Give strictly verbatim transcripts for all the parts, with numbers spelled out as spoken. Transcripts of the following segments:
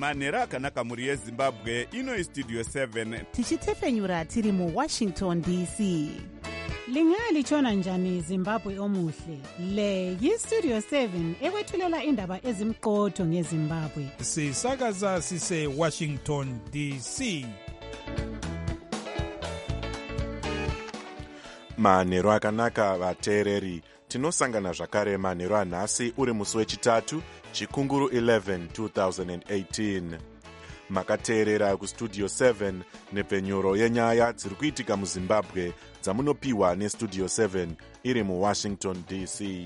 manhero akanaka mhuri yezimbabwe. Ino istudio seven tichitefenyura tiri muwashington D C. Lingalitshona njani Zimbabwe omuhle? Le yistudio seven ekwethulela indaba ezimqotho ngeZimbabwe. Sisakaza sise Washington D C. Manhero akanaka vateereri, tinosangana zvakare manhero anhasi uri musi wechitatu chikunguru eleven two thousand eighteen. Makateerera kustudio seven nepfenyuro yenyaya dziri kuitika muZimbabwe dzamunopiwa nestudio seven iri muWashington D C.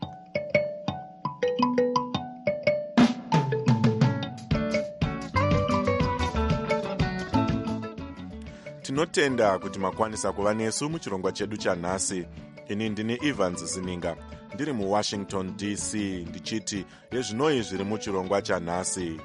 Tinotenda kuti makwanisa kuva nesu muchirongwa chedu chanhasi. Ini ndini Evans Zininga, ndiri muWashington D C, ndichiti yezvinoi zviri muchirongwa chanhasi.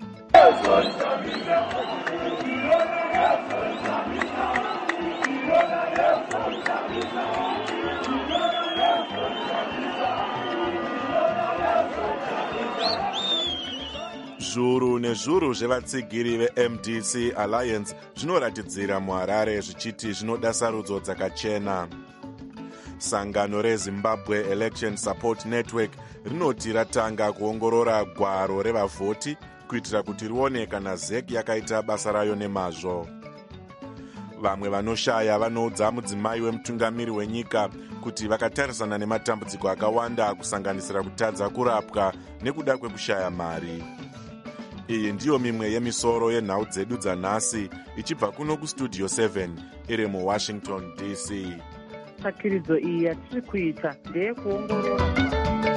Zviuru nezviuru zvevatsigiri veM D C Alliance zvinoratidzira muHarare zvichiti zvinoda sarudzo dzakachena. Sangano reZimbabwe Election Support Network rinoti ratanga kuongorora gwaro revavhoti kuitira kuti rione kana Z E C yakaita basa rayo nemazvo. Vamwe vanoshaya vanoudza mudzimai wemutungamiri wenyika kuti vakatarisana nematambudziko akawanda kusanganisira kutadza kurapwa nekuda kwekushaya mari. Iyi ndiyo mimwe yemisoro yenhau dzedu dzanhasi ichibva kuno kustudio seven iri muWashington D C. Tsvakiridzo iyi yatiri kuita ndeyekuongorora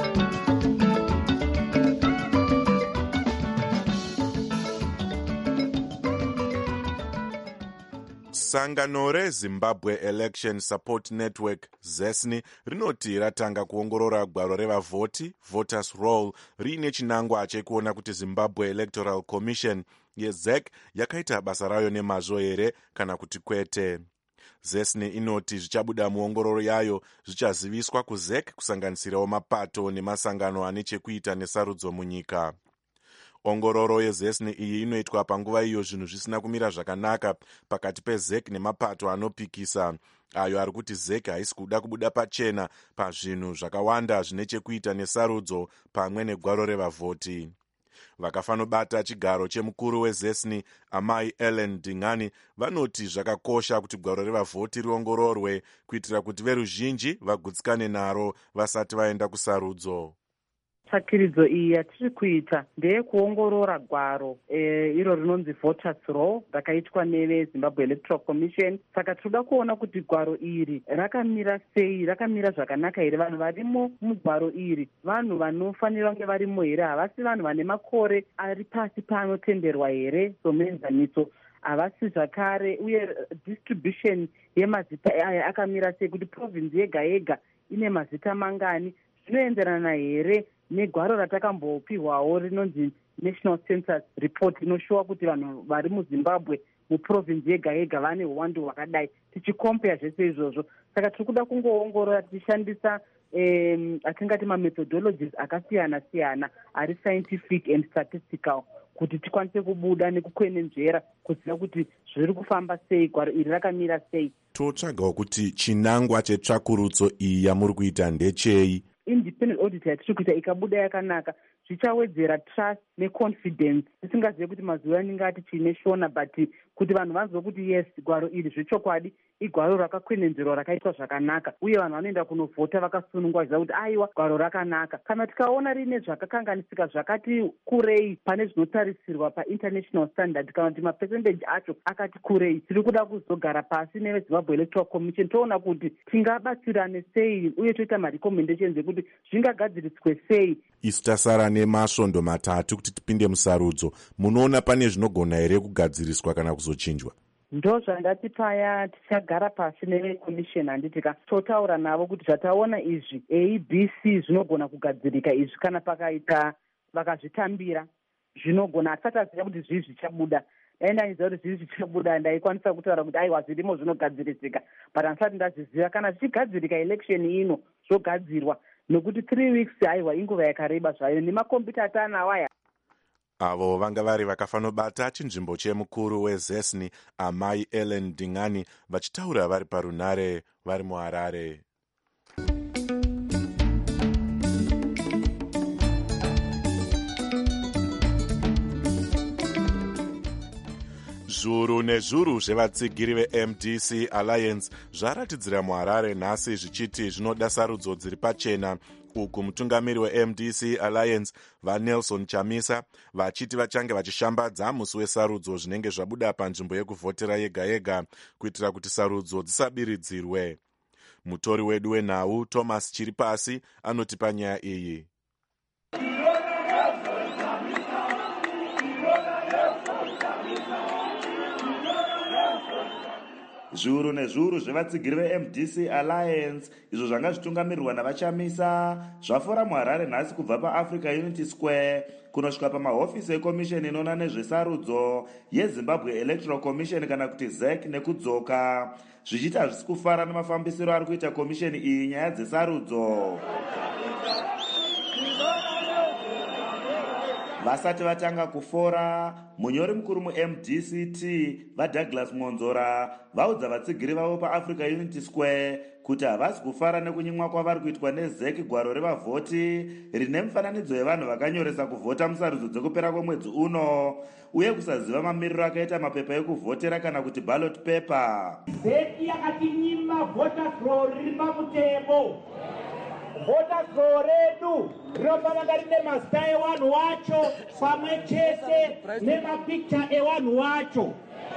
Sangano reZimbabwe Election Support Network Z E S N rinoti ratanga kuongorora gwaro revavhoti voters roll riine chinangwa chekuona kuti Zimbabwe Electoral Commission yeZ E C yakaita basa rayo nemazvo here kana kuti kwete. Z E S N inoti zvichabuda muongororo yayo zvichaziviswa kuZ E C kusanganisirawo mapato nemasangano ane chekuita nesarudzo munyika. Ongororo yeZ E S N iyi inoitwa panguva iyo zvinhu zvisina kumira zvakanaka pakati peZ E C nemapato anopikisa, ayo ari kuti Z E C haisi kuda kubuda pachena pazvinhu zvakawanda zvine chekuita nesarudzo pamwe negwaro revavhoti. Vakafanobata chigaro chemukuru weZ E S N amai Ellen Dingani vanoti zvakakosha kuti gwaro revavhoti riongororwe kuitira kuti veruzhinji vagutsikane naro vasati vaenda kusarudzo. Tsvakiridzo iyi yatiri kuita ndeyekuongorora gwaro e, iro rinonzi voters roll rakaitwa neveZimbabwe Electoral Commission. Saka tinoda kuona kuti gwaro iri rakamira sei, rakamira zvakanaka here, vanhu varimo mugwaro iri vanhu vanofanira kunge varimo here, havasi vanhu vane makore ari pasi paanotenderwa here somenzaniso, havasi zvakare, uye distribution yemazita aya akamira sei, kuti province yega yega ine mazita mangani, zvinoenderana here negwaro ratakambopiwawo rinonzi National Census Report inoshuwa kuti vanhu vari muZimbabwe muprovince yega yega vane uwandu hwakadai, tichikompea zvese izvozvo. Saka tiri kuda kungoongorora tichishandisa um, atingati mamethodologies akasiyana siyana ari scientific and statistical kuti tikwanise kubuda nekukwenenzvera kuziva kuti zviri kufamba sei, gwaro iri rakamira sei. Totsvagawo kuti chinangwa chetsvakurudzo iyi yamuri kuita ndechei. Independent audit yatiri kuita ikabuda yakanaka zvichawedzera trust neconfidence. Tisingazive kuti mazuva anenge ati chine shona, but kuti vanhu vanzwe kuti yes, gwaro iri zvechokwadi igwaro rakakwenenzverwa rakaitwa zvakanaka, uye vanhu vanoenda kunovhota vakasunungwa ziva kuti aiwa gwaro rakanaka. Kana tikaona rine zvakakanganisika zvakati kurei pane zvinotarisirwa painternational standard, kana kuti mapercentage acho akati kurei, tiri kuda kuzogara pasi neveZimbabwe Electoral Commission toona kuti tingabatsirane sei, uye toita marecommendations ekuti zvingagadziriswe sei. Isu tasara nemasvondo matatu kuti tipinde musarudzo. Munoona pane zvinogona here kugadziriswa kana kuzochinjwa? Ndo zvandati paya tichagara pasi neveCommission handitika totaura navo kuti zvataona izvi A B C zvinogona kugadzirika, izvi kana pakaita vakazvitambira zvinogona, asati aziva kuti zvii zvichabuda. Dai ndaiziva kuti zvii zvichabuda ndaikwanisa kutaura kuti aiwa zvirimo zvinogadzirisika, but handisati ndazviziva. Kana zvichigadzirika election ino zvogadzirwa, nokuti three weeks aiwa inguva yakareba zvayo nemakombiyuta atanawo aya. avo vanga vari vakafanobata chinzvimbo chemukuru wezesni amai ellen dingani vachitaura vari parunare vari muharare. Zvuru nezvuru zvevatsigiri veM D C Alliance zvaratidzira muharare nhasi zvichiti zvinoda sarudzo dziri pachena, uku mutungamiri weM D C Alliance vaNelson Chamisa vachiti vachange vachishambadza musi wesarudzo zvinenge zvabuda panzvimbo yekuvhotera yega yega kuitira kuti sarudzo dzisabiridzirwe. Mutori wedu wenhau Thomas Chiripasi anoti panyaya iyi. Zviuru nezviuru zvevatsigiri veM D C Alliance izvo zvanga zvitungamirirwa navachamisa zvafora muharare nhasi kubva paAfrica Unity Square kunosvika pamahofisi ekomisheni inoona nezvesarudzo yeZimbabwe Electoral Commission kana kuti Z E C nekudzoka, zvichiti hazvisi kufara nemafambisiro ari kuita komisheni iyi nyaya dzesarudzo. Vasati vatanga kufora, munyori mukuru muM D C T vaDouglas Monzora vaudza vatsigiri vavo paAfrica Unity Square kuti havasi kufara nekunyimwa kwavari kuitwa neZ E C gwaro revavhoti rine mifananidzo yevanhu vakanyoresa kuvhota musarudzo dzekupera kwemwedzi uno, uye kusaziva mamiriro akaita mapepa ekuvhotera kana kuti ballot paper. Z E C yakatinyima voters roll riri pamutemo. Voters roll redu rinofanira rine mazita evanhu vacho pamwe chete nemapicha evanhu vacho,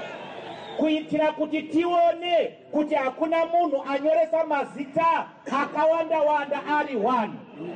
kuitira kuti tione kuti hakuna munhu anyoresa mazita akawanda wanda ari one.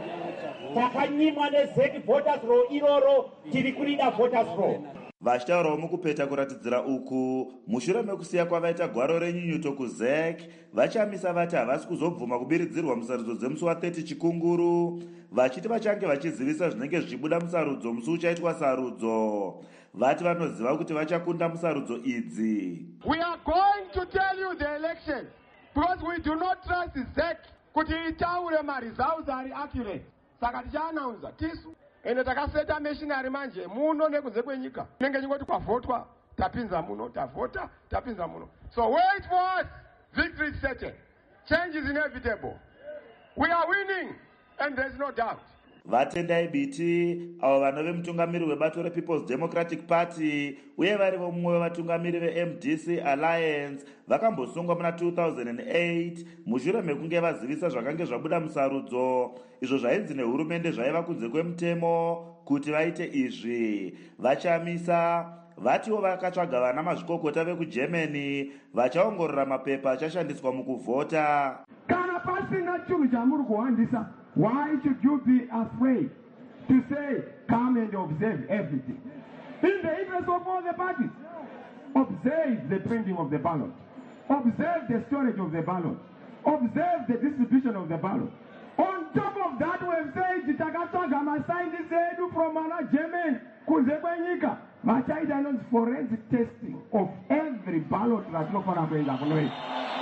Takanyimwa neZ E C voters roll iroro, tiri kurida voters roll. Vachitaurawo mukupeta kuratidzira uku mushure mekusiya kwavaita gwaro renyunyuto kuZ E C, vachamisa vati havasi kuzobvuma kubiridzirwa musarudzo dzemusi wathirty chikunguru, vachiti vachange vachizivisa zvinenge zvichibuda musarudzo musi uchaitwa sarudzo. Vati vanoziva kuti vachakunda musarudzo idzi. We are going to tell you the election because we do not trust Z E C kuti itaure ma-results ari accurate. Saka tichaannounce tisu ende takaseta machinery manje muno nekunze kwenyika nenge nyingoti kwavhotwa tapinza muno, tavhota tapinza muno. So wait for us. Victory is certain. Change is inevitable. We are winning and there is no doubt. Vatendai Biti avo vanove mutungamiri webato rePeople's Democratic Party uye varivo mumwe wevatungamiri veM D C Alliance vakambosungwa muna two thousand eight mushure mekunge vazivisa zvakange zvabuda musarudzo izvo zvainzi nehurumende zvaiva kunze kwemutemo kuti vaite izvi. Vachamisa vatiwo vakatsvaga vana mazvikokota vekuGermany vachaongorora mapepa achashandiswa mukuvhota. Kana pasina chinhu chamuri kuhandisa, why should you be afraid to say, come and observe everything? In the interest of all the parties, observe the printing of the ballot, observe the storage of the ballot, observe the distribution of the ballot. On top of that, we've said, Takataga masayindisi edu from ana German, kunze kwenyika, vachaita non forensic testing of every ballot ratinofana kuenda kunoita.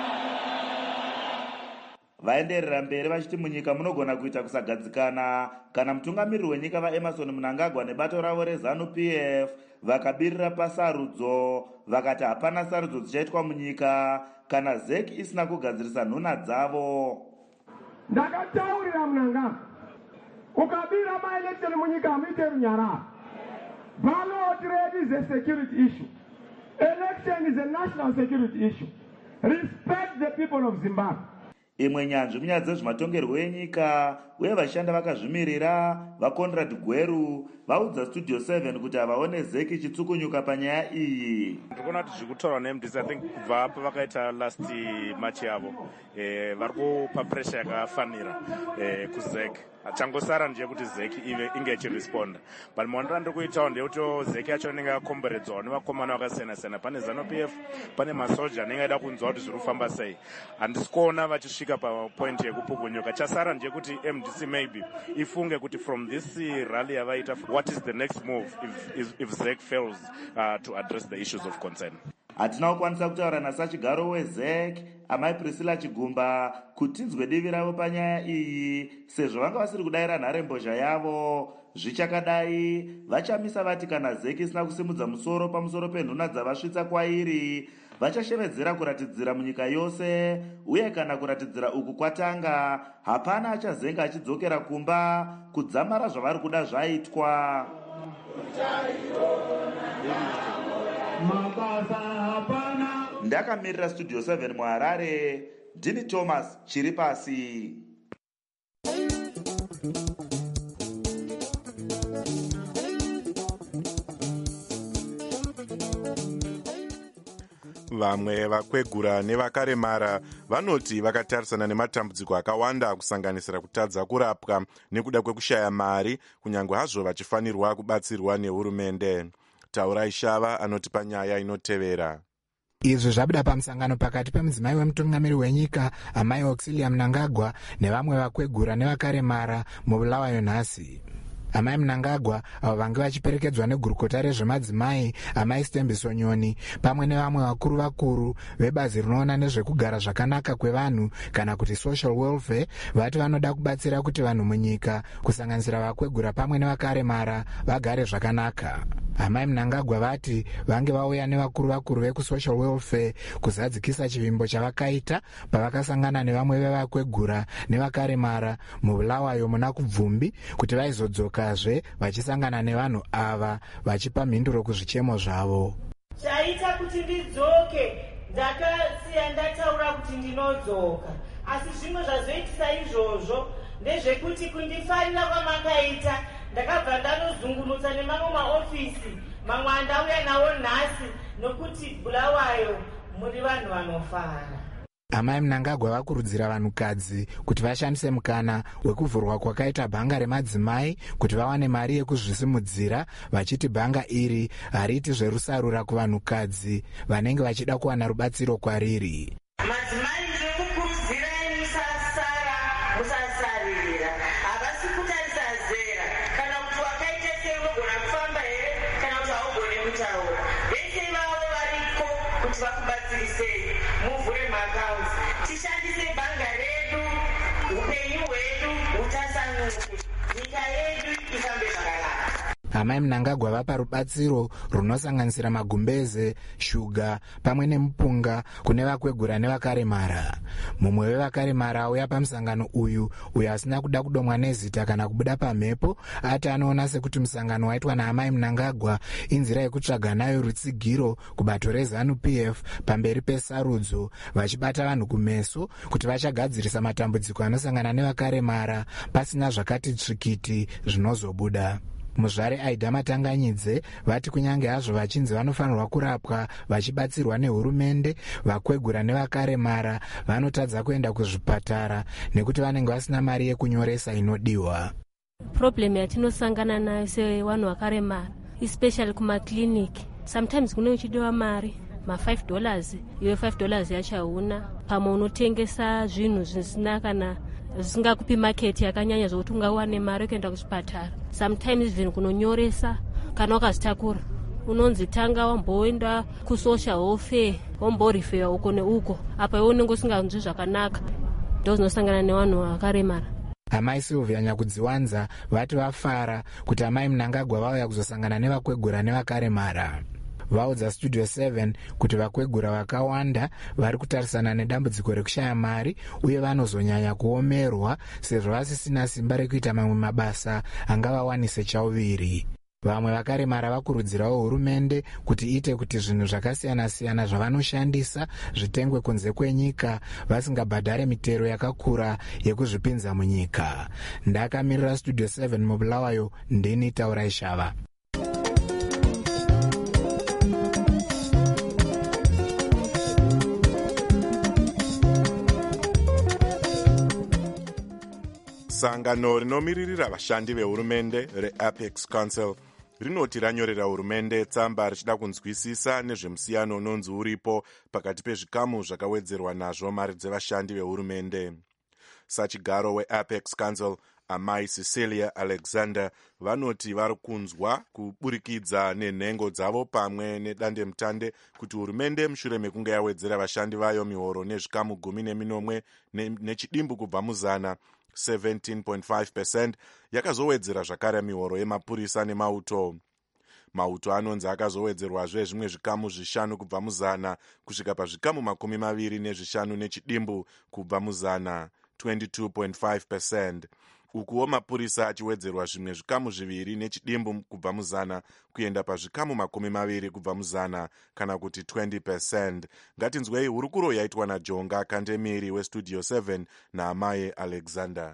Vaenderera mberi vachiti munyika munogona kuita kusagadzikana kana mutungamiriri wenyika vaEmerson Mnangagwa nebato ravo reZANU-P F vakabirira pasarudzo vakati hapana sarudzo dzichaitwa munyika kana Z E C isina kugadzirisa nhuna dzavo. Ndakataurira Mnangagwa, ukabira maelection munyika hamuite runyararo. Ballot rate is a security issue. Election is a national security issue. Respect the people of Zimbabwe. Imwe nyanzvi munyaya dzezvematongerwo enyika uye vashanda vakazvimirira vaConrad Gweru vaudza Studio seven kuti havaone Z E C ichitsukunyuka panyaya iyi. Ndikuona kuti zvikutorwa neM D C I think kubva pavakaita last match yavo eh vari kupa pressure yakafanira eh kuZ E C. Changosara ndiye kuti Z E C ive inge ichiresponda. But maonero ndiri kuitawo ndeyekuti Z E C yacho inenge yakomberedzwa nevakomana vakasiyana siyana. Pane ZANU-P F, pane masoja anenge aida kunzwa kuti zviri kufamba sei. Handisi kuona vachisvika papoint yekupukunyuka. Chasara ndeyekuti M D C maybe ifunge kuti from this rally yavaita, what is the next move if, if, if Z E C fails uh, to address the issues of concern. hatina kukwanisa kutaura nasachigaro wezek amai Priscilla Chigumba kuti tinzwe divi ravo panyaya iyi, sezvo vanga vasiri kudayira nharembozha yavo. Zvichakadai vachamisa vati kana zek isina kusimudza musoro pamusoro penhuna dzavasvitsa kwairi, vachashevedzera kuratidzira munyika yose, uye kana kuratidzira uku kwatanga, hapana achazenga achidzokera kumba kudzamara zvavari kuda zvaitwa. Ndakamirira Studio seven muHarare, ndini Thomas Chiripasi. Vamwe vakwegura nevakaremara vanoti vakatarisana nematambudziko akawanda kusanganisira kutadza kurapwa nekuda kwekushaya mari, kunyange hazvo vachifanirwa kubatsirwa nehurumende. Taurai Shava anotipa nyaya inotevera. Izvi zvabuda pamusangano pakati pemudzimai wemutungamiri wenyika amai Auxilia Mnangagwa nevamwe vakwegura nevakaremara mubulawayo nhasi. Amai Mnangagwa avo vange vachiperekedzwa negurukota rezvemadzimai amai Stembiso Nyoni pamwe nevamwe vakuru vakuru vebazi rinoona nezvekugara zvakanaka kwevanhu kana kuti social welfare vati vanoda kubatsira kuti vanhu munyika kusanganisira vakwegura pamwe nevakaremara vagare zvakanaka. Amai Mnangagwa vati vange vauya nevakuru vakuru vekusocial welfare kuzadzikisa chivimbo chavakaita pavakasangana nevamwe vevakwegura nevakaremara mubulawayo muna kubvumbi kuti vaizodzokazve vachisangana nevanhu ava vachipa mhinduro kuzvichemo zvavo. Chaita kuti ndidzoke ndakasiya ndataura kuti ndinodzoka, asi zvimwe zvazoitisa izvozvo ndezvekuti kundifarira kwamakaita ndakabva ndanozungunutsa nemamwe maofisi mamwe andauya nawo nhasi nokuti Bulawayo muri vanhu vanofara. Amai Mnangagwa vakurudzira vanhukadzi kuti vashandise mukana wekuvhurwa kwakaita bhanga remadzimai kuti vawane mari yekuzvisimudzira, vachiti bhanga iri hariti zverusarura kuvanhukadzi vanenge vachida kuwana rubatsiro kwariri. Madzimai ndinokukurudzirai musasara, musasarira. Havasi kutarisa zera kana kuti wakaita sei unogona kufamba here kana kuti haugone kutaura. Vese vavo variko kuti vakubatsirisei. Muvhure maakaunti, tishandise bhanga redu, upenyu hwedu hutasanuke, nyika yedu ifambe zvakanaka. Amai Mnangagwa vapa rubatsiro runosanganisira magumbeze, shuga pamwe nemupunga kune vakwegura nevakaremara. Mumwe wevakaremara auya pamusangano uyu uyo asina kuda kudomwa nezita kana kubuda pamhepo ati anoona sekuti musangano waitwa naamai Mnangagwa inzira yekutsvaga nayo rutsigiro kubato reZANU P F pamberi pesarudzo, vachibata vanhu kumeso kuti vachagadzirisa matambudziko anosangana nevakaremara pasina zvakati tsvikiti zvinozobuda. Muzvare Aida Matanganyidze vati kunyange hazvo vachinzi vanofanirwa kurapwa vachibatsirwa nehurumende, vakwegura nevakaremara vanotadza kuenda kuzvipatara nekuti vanenge vasina mari yekunyoresa inodiwa. Problem yatinosangana nayo sevanhu vakaremara, especially kumakliniki, sometimes kune uchidiwa mari ma five dollars, iwe five dollars yacho hauna, pamwe unotengesa zvinhu zvisina kana zvisingakupi market yakanyanya zvokuti ungawane mari kuenda kuchipatara. Sometimes even kunonyoresa kana wakazitakura unonzi tanga wamboenda kusocial welfare wamborifewa uko neuko, apa iwe unenge usinganzwi zvakanaka. Ndo zinosangana nevanhu vakaremara. Amai Sylvia Nyakudziwanza vati vafara kuti amai Mnangagwa vauya kuzosangana nevakwegura nevakaremara. Vaudza Studio seven kuti vakwegura vakawanda vari kutarisana nedambudziko rekushaya mari uye vanozonyanya kuomerwa sezvo vasisina simba rekuita mamwe mabasa angavawanise chauviri. Vamwe vakaremara vakurudzirawo hurumende kuti iite kuti zvinhu zvakasiyana-siyana zvavanoshandisa zvitengwe kunze kwenyika vasingabhadhare mitero yakakura yekuzvipinza munyika. Ndakamirira Studio seven mubulawayo, ndini Taurai Shava. Sangano rinomiririra vashandi vehurumende reApex Council rinoti ranyorera hurumende tsamba richida kunzwisisa nezvemusiyano unonzi uripo pakati pezvikamu zvakawedzerwa nazvo mari dzevashandi vehurumende. Sachigaro weApex Council amai Cecilia Alexander vanoti vari kunzwa kuburikidza nenhengo dzavo pamwe nedandemutande kuti hurumende mushure mekunge yawedzera vashandi vayo mihoro nezvikamu gumi neminomwe nechidimbu kubva muzana seventeen point five percent yakazowedzera zvakare mihoro yemapurisa nemauto. Mauto anonzi akazowedzerwazve zvimwe zvikamu zvishanu kubva muzana kusvika pazvikamu makumi maviri nezvishanu nechidimbu kubva muzana twenty-two point five percent. Ukuwo mapurisa achiwedzerwa zvimwe zvikamu zviviri nechidimbu kubva muzana kuenda pazvikamu makumi maviri kubva muzana kana kuti twenty percent. Ngatinzwei hurukuro yaitwa naJonga Kandemiri westudio seven naamai Alexander.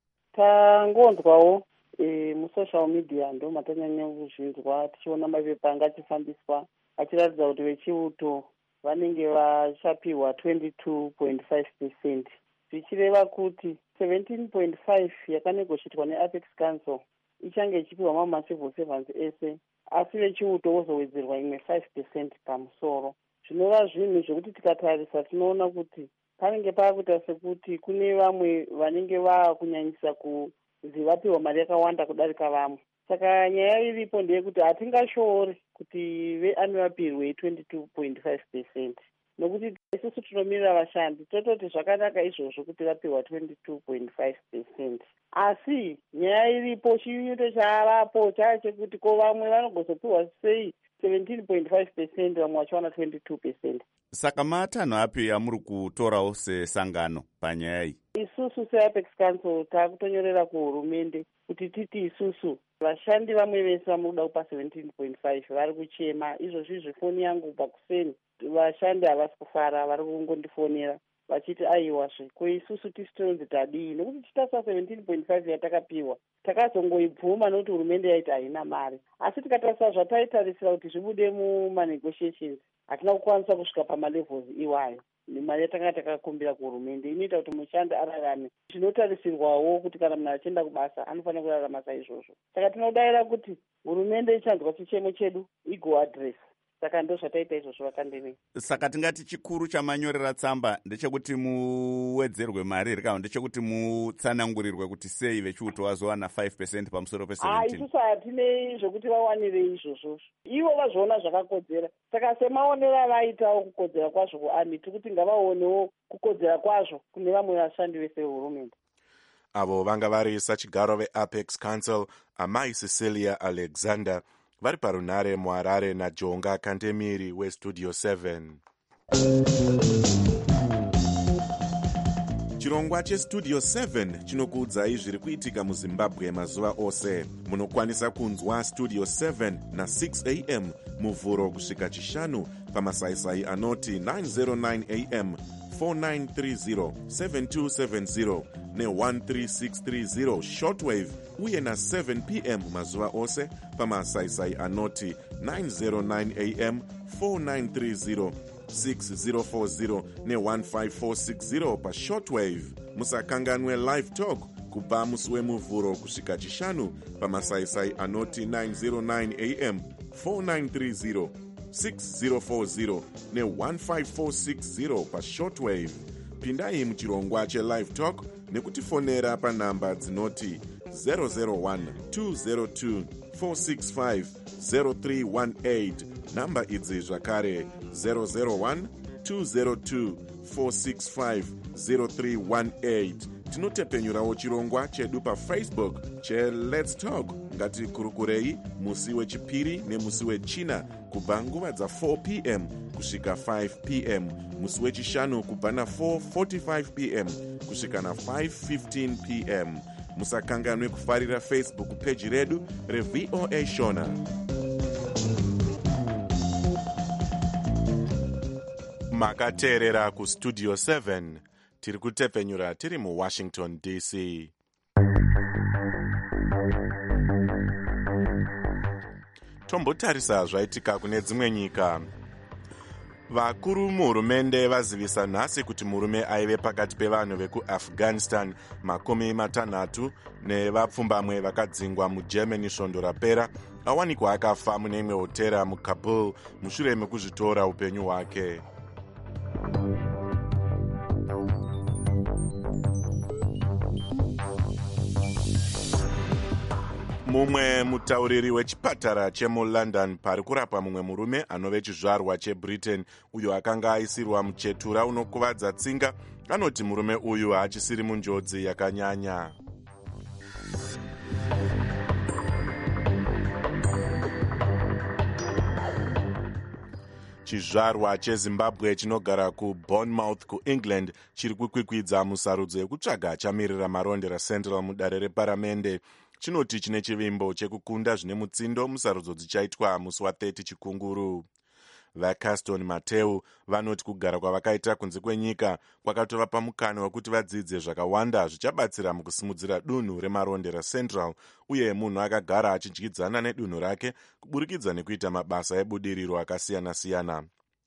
Tangonzwawo e, musocial media ndo matanyanya kuzvinzwa tichiona mapepa anga achifambiswa achiratidza kuti vechiuto vanenge vachapiwa twenty-two point five percent zvichireva kuti seventeen point five yakanegoshiitwa neApex Council ichange ichipiwa mama civil servants ese, asi vechiuto vozowedzerwa imwe five percent pamusoro. Zvinova zvinhu zvokuti tikatarisa tinoona kuti panenge paakuita sekuti kune vamwe vanenge vaakunyanyisa kunzi vapiwa mari yakawanda kudarika vamwe. Saka nyaya iripo ndeyekuti hatingashoori kuti veanivapirwe twenty-two point five percent nokuti isusu tinomirira vashandi tototi zvakanaka izvozvo kuti vapiwa twenty-two point five percent, asi nyaya iripo chinyuto chavapo chachekuti ko vamwe vanogozopiwa sei seventeen point five percent vamwe vachiwana twenty-two percent. Saka matanho api yamuri kutorawo sesangano panyaya iyi? Isusu seApex Council takutonyorera kuhurumende kuti titi isusu vashandi vamwe vese vamuda kupa seventeen point five vari kuchema. Izvozvi zvifoni yangu kubva kuseni vashandi havasi kufara, vari kungondifonera vachiti aiwazve ko isusu tisi tonzi tadii nokuti tichitasa seventeen point five yatakapiwa takazongoibvuma nokuti hurumende yaiti haina mari, asi tikatarisa zvataitarisira kuti zvibude mumanegotiations hatina kukwanisa kusvika pamalevels iwayo. Mari yatanga takakumbira kuhurumende inoita kuti mushandi ararame. Zvinotarisirwawo kuti kana munhu achienda kubasa anofanira kurarama saizvozvo. Saka tinodayira kuti hurumende ichanzwa chichemo chedu igoadress. Saka ndo zvataita izvozvo vakandemei. Saka tingati chikuru chamanyorera tsamba ndechekuti muwedzerwe mari here kana ndechekuti mutsanangurirwe kuti sei vechiuto vazowana five percent pamusoro pe seventeen? Isusu hatinei zvokuti vawanire izvozvo. Ivo vazviona zvakakodzera. Saka semaonero avaitawo kukodzera kwazvo kuami tikuti ngavaonewo kukodzera kwazvo kune vamwe vashandi vese vehurumende. Avo vanga vari sachigaro veApex Council amai Cecilia Alexander vari parunare muHarare naJonga Kandemiri westudio seven. Chirongwa chestudio seven chinokuudzai zviri kuitika muZimbabwe mazuva ose. Munokwanisa kunzwa studio seven na six a m muvhuro kusvika chishanu pamasaisai anoti nine oh nine a m, four nine three zero, seven two seven zero ne one three six three zero shortwave uye na seven p m mazuva ose pamasaisai anoti nine oh nine a m, four nine three zero, six zero four zero ne one five four six zero pa shortwave. Musakanganwe live talk kubva musi wemuvhuro kusvika chishanu pamasaisai anoti nine oh nine a m, four nine three zero, six zero four zero ne one five four six zero pa shortwave. Pindai muchirongwa chelive talk nekutifonera panhamba dzinoti zero zero one, two zero two, four six five, zero three one eight. Namba idzi zvakare zero zero one, two zero two, four six five, zero three one eight. Tinotepenyurawo chirongwa chedu paFacebook che Let's Talk ngati kurukurei musi wechipiri nemusi wechina kubva nguva dza four p m kusvika five p m, musi wechishanu kubva na four forty-five p m kusvika na five fifteen p m. Musakanganwe kufarira Facebook page redu reV O A Shona. Makateerera kustudio seven. Tiri kutepenyura tiri muWashington D C. Tombotarisa zvaitika kune dzimwe nyika. Vakuru muhurumende vazivisa nhasi kuti murume aive pakati pevanhu vekuAfghanistan makumi matanhatu nevapfumbamwe vakadzingwa muGermany svondo rapera awanikwa akafa mune imwe hotera muKabul mushure mekuzvitora upenyu hwake. mumwe mutauriri wechipatara chemulondon pari kurapwa mumwe murume anove chizvarwa chebritain uyo akanga aisirwa muchetura unokuvadza tsinga anoti murume uyu haachisiri munjodzi yakanyanya. chizvarwa chezimbabwe chinogara kubournemouth kuengland chiri kukwikwidza musarudzo yekutsvaga chamirira maronde racentral mudare reparamende. Chinoti chine chivimbo chekukunda zvine mutsindo musarudzo dzichaitwa musi wa30 chikunguru. vacaston mateu vanoti kugara kwavakaita kunze kwenyika kwakatovapa mukana wekuti vadzidze zvakawanda zvichabatsira mukusimudzira dunhu remaronde racentral uye munhu akagara achidyidzana nedunhu rake kuburikidza nekuita mabasa ebudiriro akasiyana-siyana.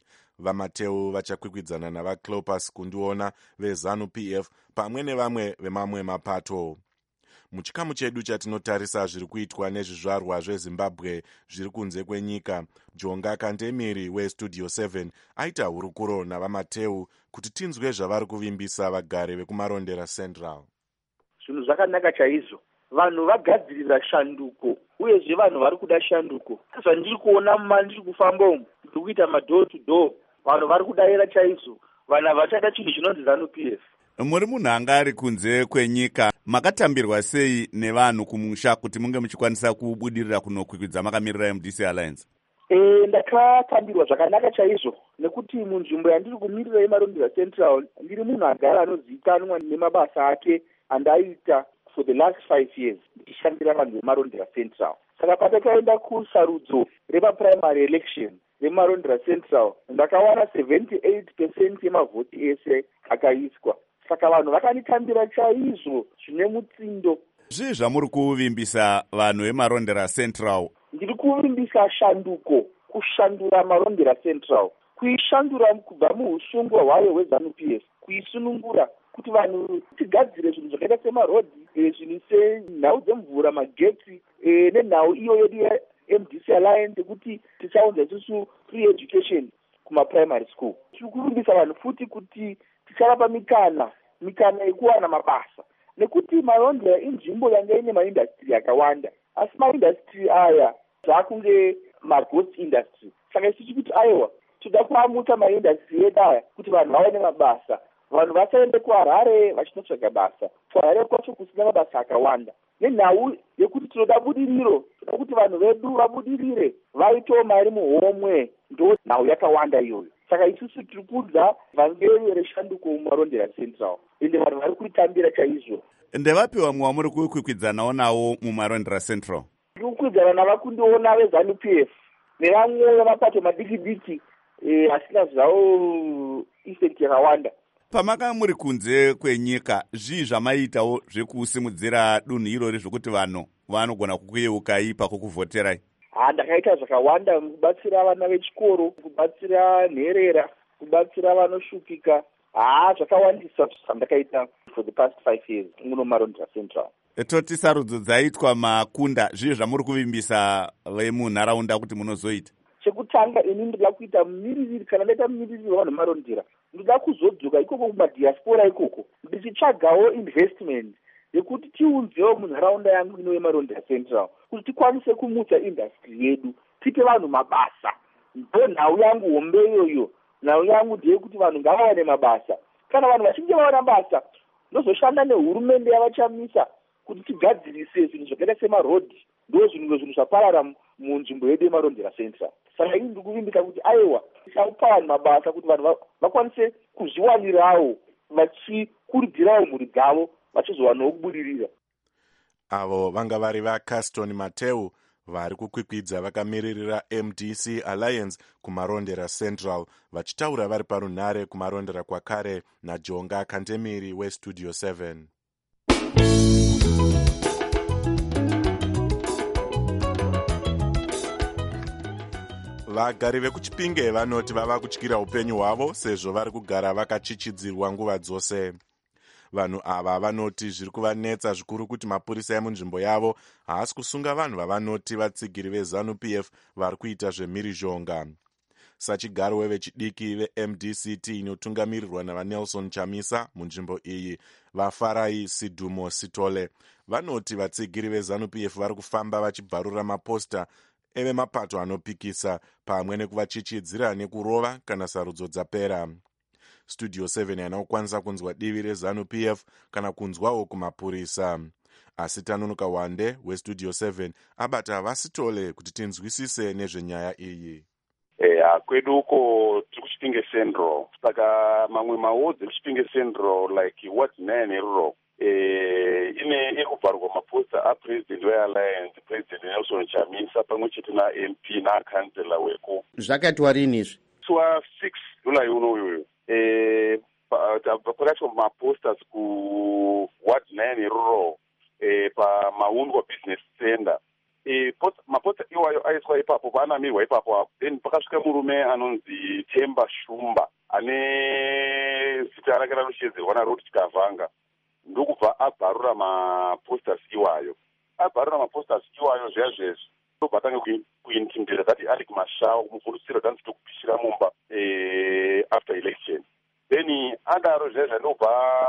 vamateu vachakwikwidzana navaclopas kundiona vezanu P F pamwe nevamwe vemamwe mapato. muchikamu chedu chatinotarisa zviri kuitwa nezvizvarwa zvezimbabwe zviri kunze kwenyika, Jonga Kantemiri westudio seven aita hurukuro navamateu kuti tinzwe zvavari kuvimbisa vagari vekumarondera central. zvinhu zvakanaka chaizvo, vanhu vagadzirira shanduko uyezve vanhu vari kuda shanduko. zvandiri kuona mandiri kufamba umu ndiri kuita madoor to door, vanhu vari kudayira chaizvo, vanhu havachada chinhu chinonzi zanu P F. muri munhu anga ari kunze kwenyika, makatambirwa sei nevanhu kumusha kuti munge muchikwanisa kubudirira kunokwikwidza makamirira M D C Alliance? E, ndakatambirwa zvakanaka chaizvo nekuti munzvimbo yandiri kumirira yemarondera central ndiri munhu agara anozivikanwa nemabasa ake andaita for the last five years ndichishandira vanhu vemarondera central. Saka patakaenda kusarudzo repaprimary election remarondera central ndakawana seventy-eight percent yemavhoti ese akaiswa. Saka vanhu vakanitambira chaizvo zvine mutsindo. Zvii zvamuri kuvimbisa vanhu vemarondera central? Ndiri kuvimbisa shanduko, kushandura marondera central, kuishandura kubva muusungwa hwayo hwezanu P F, kuisunungura kuti vanhu tigadzire zvinhu zvakaita semarodhi, zvinhu senhau dzemvura, magetsi, nenhau iyo yedu ye-M D C Alliance kuti tichaunza isusu free education kumaprimary school. Tiri kuvimbisa vanhu futi kuti tichavapa mikana mikana yekuwana mabasa, nekuti marondera inzvimbo yanga ine maindastry akawanda, asi maindastry aya zvakunge maghost industry. Saka isusu kuti aiwa toda kuamutsa maindastry edu aya kuti vanhu vaone mabasa, vanhu vasaende kuharare vachinotsvaga basa. kuharare kwacho kusina mabasa akawanda, nenhau yekuti tinoda budiriro, toda kuti vanhu vedu vabudirire vaitewo mari muhomwe, ndo nhau yakawanda iyoyo. Saka isusu tiri kudza vangeri reshanduko mumarondera central, ende vanhu vari kuitambira chaizvo. Ndevapi vamwe vamuri kukwikwidzanawo nawo mumarondera central? Ndiri kukwidzana navakundiona vezanu P F nevamwe vemapato madiki diki eh, asina zvavo effect yakawanda. Pamaka muri kunze kwenyika, zvii zvamaitawo zvekusimudzira dunhu irori zvokuti vanhu vanogona kukuyeukai pakukuvhoterai? Ha, ndakaita zvakawanda kubatsira vana vechikoro, kubatsira nherera, kubatsira vanoshupika. Ha, zvakawandisa zvandakaita for the past five years muno marondera central. Toti sarudzo dzaitwa makunda, zvii zvamuri kuvimbisa vemunharaunda kuti munozoita? Chekutanga ini ndinoda kuita mumiririri, kana ndaita mumiririri wavanhu marondera ndinoda kuzodzoka ikoko kumadiaspora ikoko ndichitsvagawo investment yekuti tiunzewo munharaunda yangu ino yemarondera central kuti tikwanise kumutsa industry yedu, tipe vanhu mabasa. Ndo nhau yangu hombe iyoyo, nhau yangu ndeyekuti vanhu ngavawane mabasa. Kana vanhu vachinge vawana basa ndozoshanda nehurumende yavachamisa kuti tigadzirise zvinhu zvakaita semarodhi, ndo zvinhu zvinhu zvaparara munzvimbo yedu yemarondera central. Saka ini ndiri kuvimbisa kuti aiwa tisaupa vanhu mabasa kuti vanhu vakwanise kuzviwanirawo vachikurudzirawo mhuri dzavo vachizowanawo kubudirira. Avo vanga vari vaCaston Mateu vari kukwikwidza vakamiririra M D C Alliance kumarondera central, vachitaura vari parunhare kumarondera kwakare naJonga Kantemiri westudio seven. Vagari vekuchipinge vanoti vava kutyira upenyu hwavo sezvo vari kugara vakachichidzirwa nguva dzose. Vanhu ava vanoti zviri kuvanetsa zvikuru kuti mapurisa emunzvimbo yavo haasi kusunga vanhu vavanoti vatsigiri vezanu P F vari kuita zvemhirizhonga. sachigaro wevechidiki veM D C T inotungamirirwa navanelson chamisa munzvimbo iyi vafarai sidhumo sitole vanoti vatsigiri veZANU-P F vari kufamba vachibvarura maposta evemapato anopikisa pamwe nekuvachichidzira nekurova kana sarudzo dzapera. Studio seven yana kukwanisa kunzwa divi reZANU-P F kana kunzwawo kumapurisa. Asi Tanonoka Wande weStudio seven abata vasitole kuti tinzwisise nezvenyaya iyi. eya kwedu uko tiri kuchipinge central saka mamwe maodzi ekuchipinge central like ward nine eruro eh ine ekubvarwa maposta apresident wealliance president Nelson Chamisa pamwe chete naM P nakansela weko. Zvakati warini izvi? Twa six July unoyoyo eh pakati maposters ku ward nine eruro eh pa Maundwa Business Center. E maposta iwayo aiswa ipapo paanamirwa ipapo then pakasvika murume anonzi Temba Shumba ane zita rake ranoshedzerwa naRobert Kavanga ndokubva abvarura maposters iwayo abvarura maposters iwayo zviya zvezvi ndobva atange kuintimidate that Alec Mashao mufundisiro danzi tokupishira mumba eh after election then adaro zviya zvandobva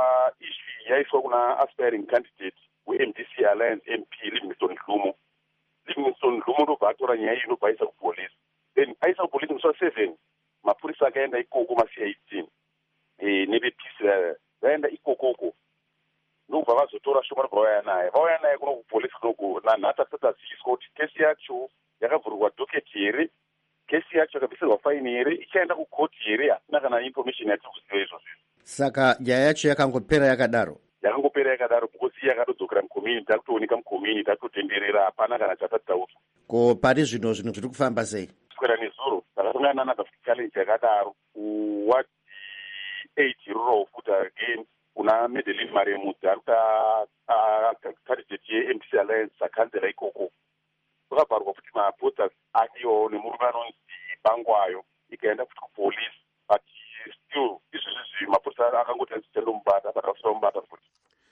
issue yaiswa kuna aspiring candidate weM D C Alliance M P Livingstone Dlumo Livingstone Dlumo ndobva atora nyaya iyi ndobva aisa kupolisi then aisa kupolisi musi waseven mapurisa akaenda ikoko masi eighteen eh nevepisi vaenda ikokoko ndobva vazotora shoma ndobva vauya naye vauya naye kuno kupolisi kunoko nanhata tisati taziviswa kuti kesi yacho yakavhurwa doketi here kesi yacho yakabvisirwa faini here ichaenda kukoti here hatina kana information yatiri kuziva izvozvo. Saka nyaya yacho yakangopera yakadaro yakangopera yakadaro because yakatodzokera mucommunity takutooneka mucommunity takutotenderera hapana kana chatati tauzwa. Ko pari zvino zvinhu zviri kufamba sei? Kuswera nezuro takasangana nanadhafuti challenge yakadaro kuward eight rural futi again kuna Madeline Maremudzi arikuta candidate yeM D C Alliance akansela ikoko vakabvarwa kuti maposters akiwo nemurume anonzi Bangwayo ikaenda kuti kupolisi but still izvizvi maposters akangoti anzitandomubata but akutomubata futi.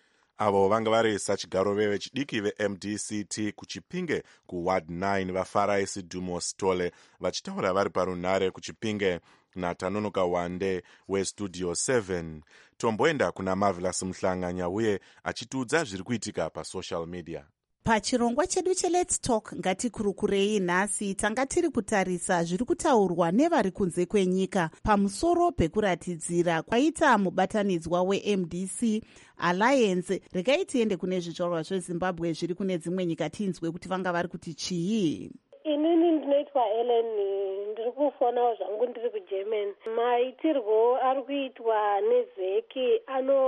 Avo vanga vari sachigaro vevechidiki veM D C T kuchipinge kuward nine vafarai Sidhumo Sitole vachitaura vari parunhare kuchipinge naTanonoka Wande weStudio seven. Tomboenda kuna Marvelous Mhlanganya uye achitiudza zviri kuitika pasocial media. Pachirongwa chedu cheLet's Talk ngatikurukurei nhasi tanga tiri kutarisa zviri kutaurwa nevari kunze kwenyika pamusoro pekuratidzira kwaita mubatanidzwa weM D C Alliance. Regai tiende kune zvizvarwa zveZimbabwe zviri kune dzimwe nyika tinzwe kuti vanga vari kuti chii. Inini ndinoitwa Ellen, ndiri kufonawo zvangu ndiri kuGerman. Maitirwo ari kuitwa neZeki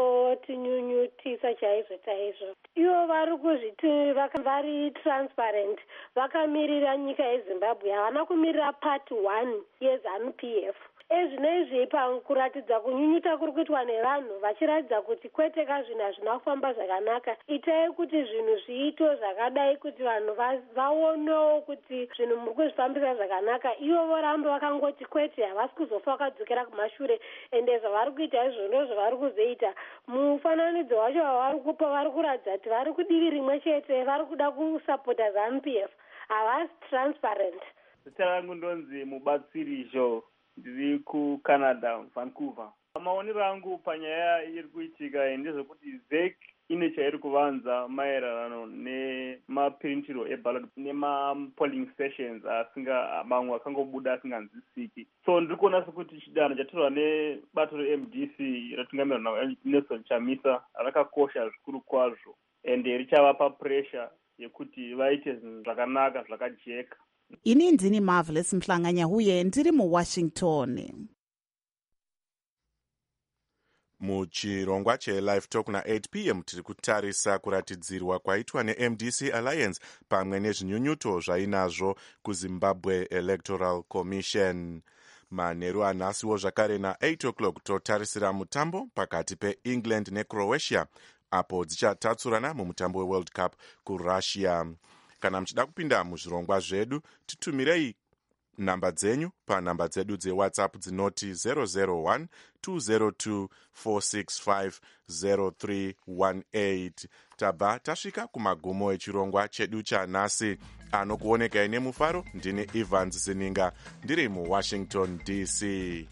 anotinyunyutisa chaizvo chaizvo. Ivo vari kuzviti vari transparent, vakamirira nyika yeZimbabwe, havana kumirira part one yeZANU-P F. Ezvinezvi pakuratidza kunyunyuta kuri kuitwa nevanhu vachiratidza kuti kwete kazvinhu hazvina kufamba zvakanaka, itai kuti zvinhu zviito zvakadai kuti vanhu vaonewo kuti zvinhu muri kuzvifambisa zvakanaka. Ivo voramba vakangoti kwete, havasi kuzofa vakadzokera kumashure, ende zvavari kuita izvo ndo zvavari kuzoita. Mufananidzo wacho wavari kupa vari kuratidza kuti vari kudivi rimwe chete, vari kuda kusapota ZANU-P F, havasi transparent. Zita rangu ndonzi Mubatsiri Joe, ndiri kuCanada, Vancouver. Maonero angu panyaya iri kuitika ndezvekuti ZEC ine chairi kuvanza maererano nemapirintiro eballot nemapolling stations asinga mamwe akangobuda asinganzwisiki. So ndiri kuona sekuti chidanho chatorwa nebato reM D C ratungamirwa naNelson Chamisa rakakosha zvikuru kwazvo ende richavapa pressure yekuti vaite zvinhu zvakanaka zvakajeka. Ini ndini Marvelous Mhlanganya uye ndiri muWashington. Muchirongwa cheLive Talk na eight p m tiri kutarisa kuratidzirwa kwaitwa neM D C Alliance pamwe nezvinyunyuto zvainazvo kuZimbabwe Electoral Commission. Manheru anhasiwo zvakare na-eight o'clock totarisira mutambo pakati peEngland neCroatia apo dzichatatsurana mumutambo weWorld Cup kuRussia. Kana muchida kupinda muzvirongwa zvedu titumirei namba dzenyu panhamba dzedu dzeWhatsApp dzinoti zero zero one two zero two four six five zero three one eight. Tabva tasvika kumagumo echirongwa chedu chanhasi anokuonekai nemufaro ndine Evans Sininga ndiri muWashington D C.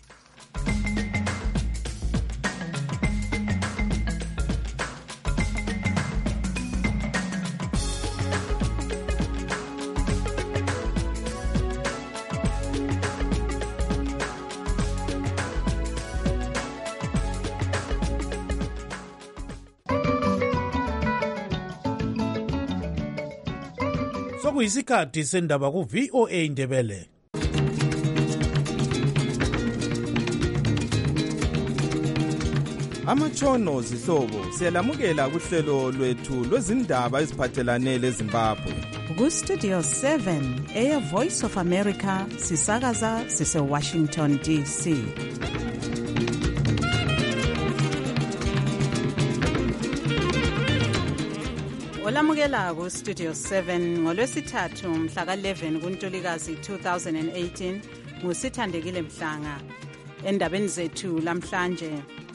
Sokuyisikhathi sendaba ku V O A Ndebele. Amatshono zihlobo siyalamukela kuhlelo lwethu lwezindaba eziphathelane leZimbabwe. Ku Studio seven Air Voice of America sisakaza sise Washington D C. Olamukela ku Studio seven ngolwesithathu mhla ka eleven kuNtulikazi two thousand eighteen ngusithandekile Mhlanga. Endabeni zethu lamhlanje,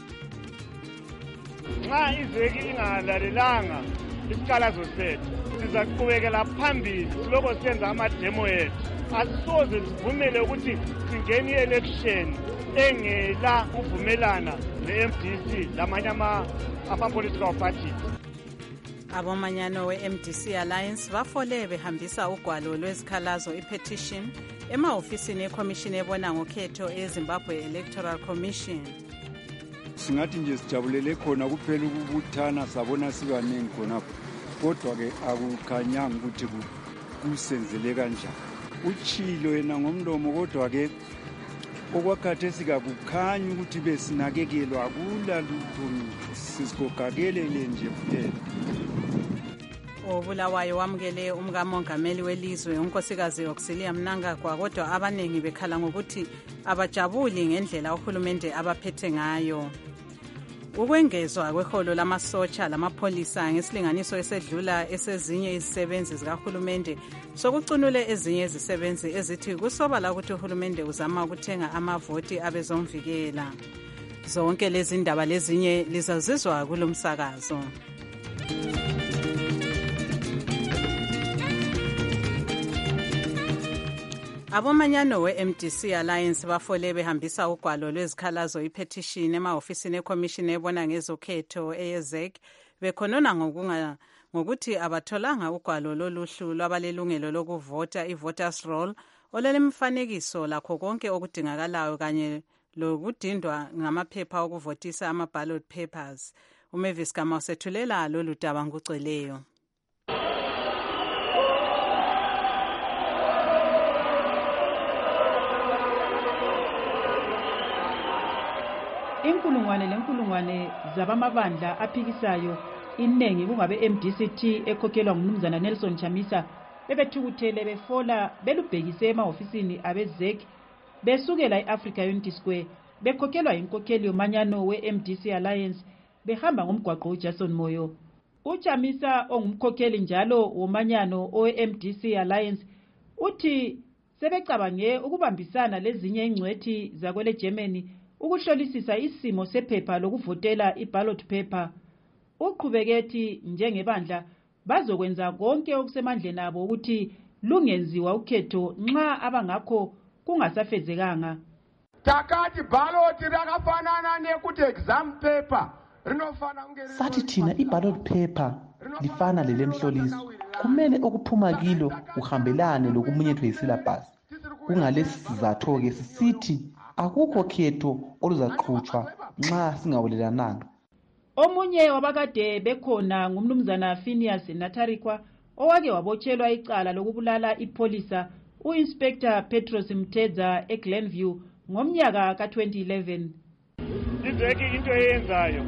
nxa izeki ingalalelanga isikhalazo sethu sizaqhubekela phambili siloko senza amademo ethu. Asisoze sivumele ukuthi singene i-election engela uvumelana ne-M D C lamanye ama-political parties. Abomanyano we-M D C Alliance bafole behambisa ugwalo lwezikhalazo i-petition ema-ofisini eCommission ebona ngokhetho eZimbabwe Electoral Commission. Singathi nje sijabulele khona kuphela ukubuthana sabona sibaningi khonapho, kodwa-ke akukhanyanga ukuthi kusenzele kanjani. Utshilo yena ngomlomo, kodwa-ke okwakhathesi kakukhanyi ukuthi besinakekelwa akula lutho, sisikogakelele nje kuphela. Obulawayo wamukele umkamongameli welizwe unkosikazi Auxilia Mnangagwa, kodwa abaningi bekhala ngokuthi abajabuli ngendlela uhulumende abaphethe ngayo. Ukwengezwa kweholo lamasotsha lamapholisa ngesilinganiso esedlula esezinye izisebenzi zikahulumende sokucunule ezinye izisebenzi ezithi kusobala ukuthi uhulumende uzama ukuthenga amavoti abezomvikela. Zonke lezi ndaba lezinye lizazizwa kulomsakazo. Abomanyano we-M D C Alliance bafole behambisa ugwalo lwezikhalazo i-petition ema-ofisini eCommission ebona ngezokhetho eyezek bekhonona ngokunga ngokuthi abatholanga ugwalo loluhlu lwabalelungelo lokuvota i-voters roll olelemfanekiso lakho konke okudingakalayo kanye lokudindwa ngamaphepha okuvotisa ama-ballot papers. uMavis Gama usethulela lolu daba ngugcweleyo. Inkulungwane lenkulungwane zabamabandla aphikisayo iningi kungabe M D C T ekhokhelwa ngumnumzana Nelson Chamisa bebethukuthele befola belubhekise ema-ofisini abezek besukela e-Africa Unity Square bekhokhelwa inkokheli yomanyano we-M D C Alliance behamba ngomgwaqo uJason Moyo. UChamisa ongumkhokheli njalo womanyano owe-M D C Alliance uthi sebecabange ukubambisana lezinye ingcwethi zakwele Germany ukuhlolisisa isimo sephepha lokuvotela i-ballot paper. Uqhubeketi njengebandla bazokwenza konke okusemandleni abo ukuthi lungenziwa ukhetho nxa abangakho kungasafezekanga. Takati ballot rakafanana nekuti exam paper rinofana unge sathi thina i-ballot paper lifana lelemhloliso, kumele okuphuma kilo uhambelane lokumunyethwe yisyllabus. Kungalesi sizatho-ke sisithi akukho khetho oluzaqhutshwa nxa singawulelananga. Omunye wabakade bekhona ngumnumzana Phineas Natarikwa owake wabotshelwa icala lokubulala ipolisa u-Inspector Petros Mtedza eGlenview ngomnyaka ka twenty eleven. Izeki into eyenzayo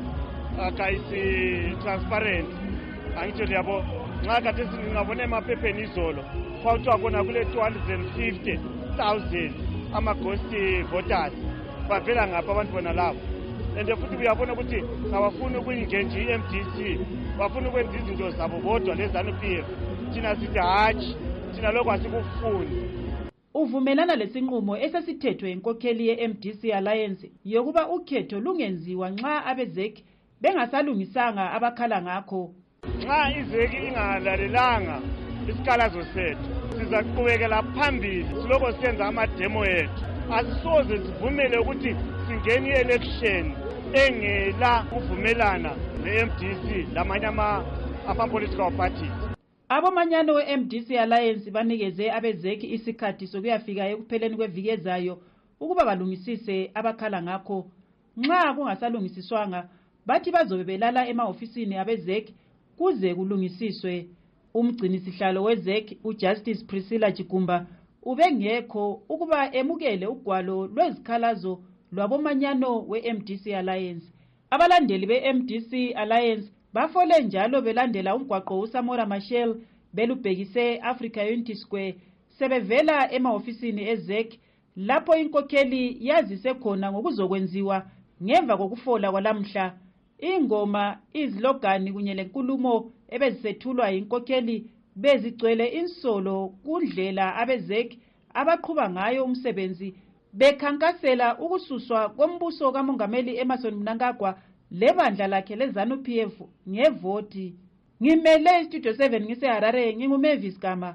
akayisi transparent. Angitsho liyabo nxa kade singabone emaphepheni izolo kwakuthiwa khona kule two hundred fifty thousand ama-ghost voters bavela ngapha abantu bona labo, and futhi uyabona ukuthi abafuni ukuyingenja i-M D C, bafuna ukwenza izinto zabo bodwa le-ZANU-P F. Thina sithi hatshi, thina lokhu asikufuni. Uvumelana lesinqumo esesithethwe inkokheli ye-M D C Alliance yokuba ukhetho lungenziwa nxa abezek bengasalungisanga abakhala ngakho. Nxa izeki ingalalelanga isikhalazo sethu sizaqhubekela phambili siloko senza amademo ethu. Asisoze sivumele ukuthi singene i-election engela kuvumelana ne-M D C lamanye ama-political parties. Abomanyano we-M D C Alliance banikeze abezeki isikhathi sokuyafika ekupheleni kweviki ezayo ukuba balungisise abakhala ngakho. Nxa kungasalungisiswanga bathi bazobe belala ema-ofisini abezeki kuze kulungisiswe. Umgcini sihlalo wezeki uJustice Priscilla Chigumba ubengekho ukuba emukele ugwalo lwezikhalazo lwabomanyano we-M D C Alliance. Abalandeli be-M D C Alliance bafole njalo belandela umgwaqo uSamora Machel belubhekise Africa Unity Square sebevela ema-ofisini ezeki lapho inkokheli yazise khona ngokuzokwenziwa ngemva kokufola kwalamhla. Ingoma, izilogani kunye lenkulumo ebezisethulwa inkokheli bezigcwele insolo kundlela abezeki abaqhuba ngayo umsebenzi bekhankasela ukususwa kombuso kamongameli Emmerson Mnangagwa lebandla lakhe leZANU-P F ngevoti. Ngimele Studio seven ngiseHarare, nginguMavis Gama.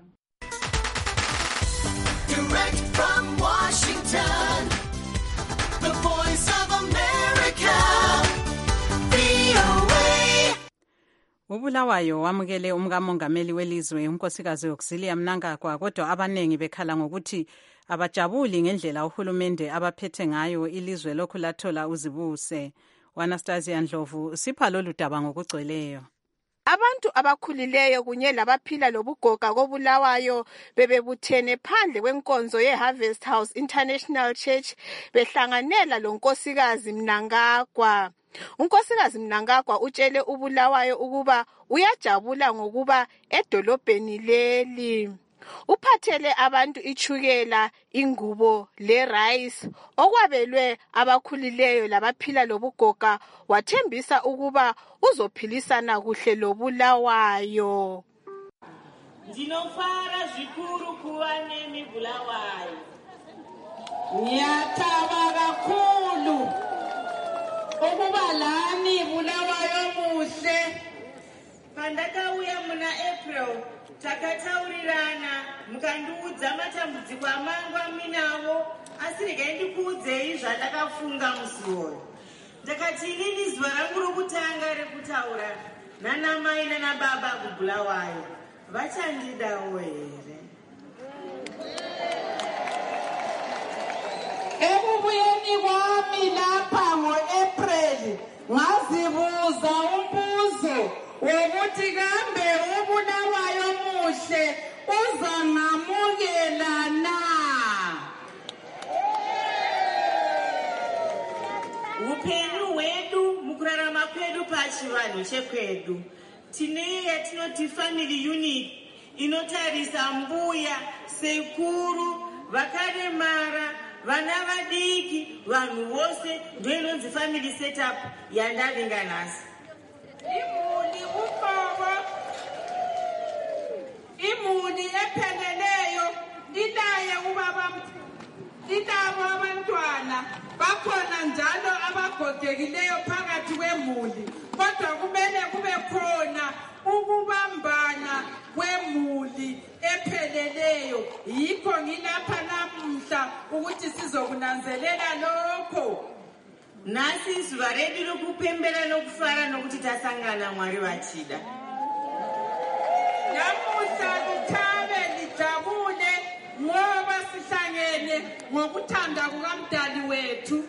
Direct from Washington, the voice of America, V O A. uBulawayo wamukele umkamongameli welizwe unkosikazi Auxilia Mnangagwa, kodwa abanengi bekhala ngokuthi abajabuli ngendlela uhulumende abaphethe ngayo ilizwe lokhu lathola uzibuse. Anastasia Ndlovu sipha lolu daba ngokugcweleyo. Abantu abakhulileyo kunye labaphila lobugoga koBulawayo bebebuthene phandle kwenkonzo yeHarvest House International Church behlanganela lonkosikazi Mnangagwa. Unkosikazi Mnangagwa utshele uBulawayo ukuba uyajabula ngokuba edolobheni leli. Uphathele abantu ichukela, ingubo le-rice okwabelwe abakhulileyo labaphila lobugoga, wathembisa ukuba uzophilisana kuhle loBulawayo. Ndinofara zvikuru kuva nemi Bulawayo. Ngiyathaba kakhulu ukuba lani Bulawayo muhle. Pandakauya muna April takataurirana mukandiudza matambudziko amangu aminawo, asi regai ndikuudzei zvandakafunga musi uyu. Ndakati inini zuva rangu rokutanga rekutaura nanamai nanababa kuBulawayo vachandidawo here. Ekubuyeni kwami lapha ngo-April ngazibuza umbuzo wokuthi kambe uBulawayo muhle uzangamukela na. Upenyu hwedu mukurarama kwedu pachivanhu chekwedu tine yatinoti family unit inotarisa mbuya, sekuru, vakaremara, vana vadiki, vanhu vose ndoinonzi family setup yandavinga nhasi. Imuli uqobo, imuli epheleleyo ilaye ubaba ilabo abantwana bakhona njalo abagogekileyo phakathi kwemuli, kodwa kumele kube khona ukubambana kwemuli epheleleyo. Yikho ngilapha namuhla ukuthi sizokunanzelela lokho. Nasi izuva redu rokupembera nokufara nokuti tasangana Mwari vachida. Namuhla lithabe lijabule ngoba sihlangene ngokuthanda kukaMdali wethu.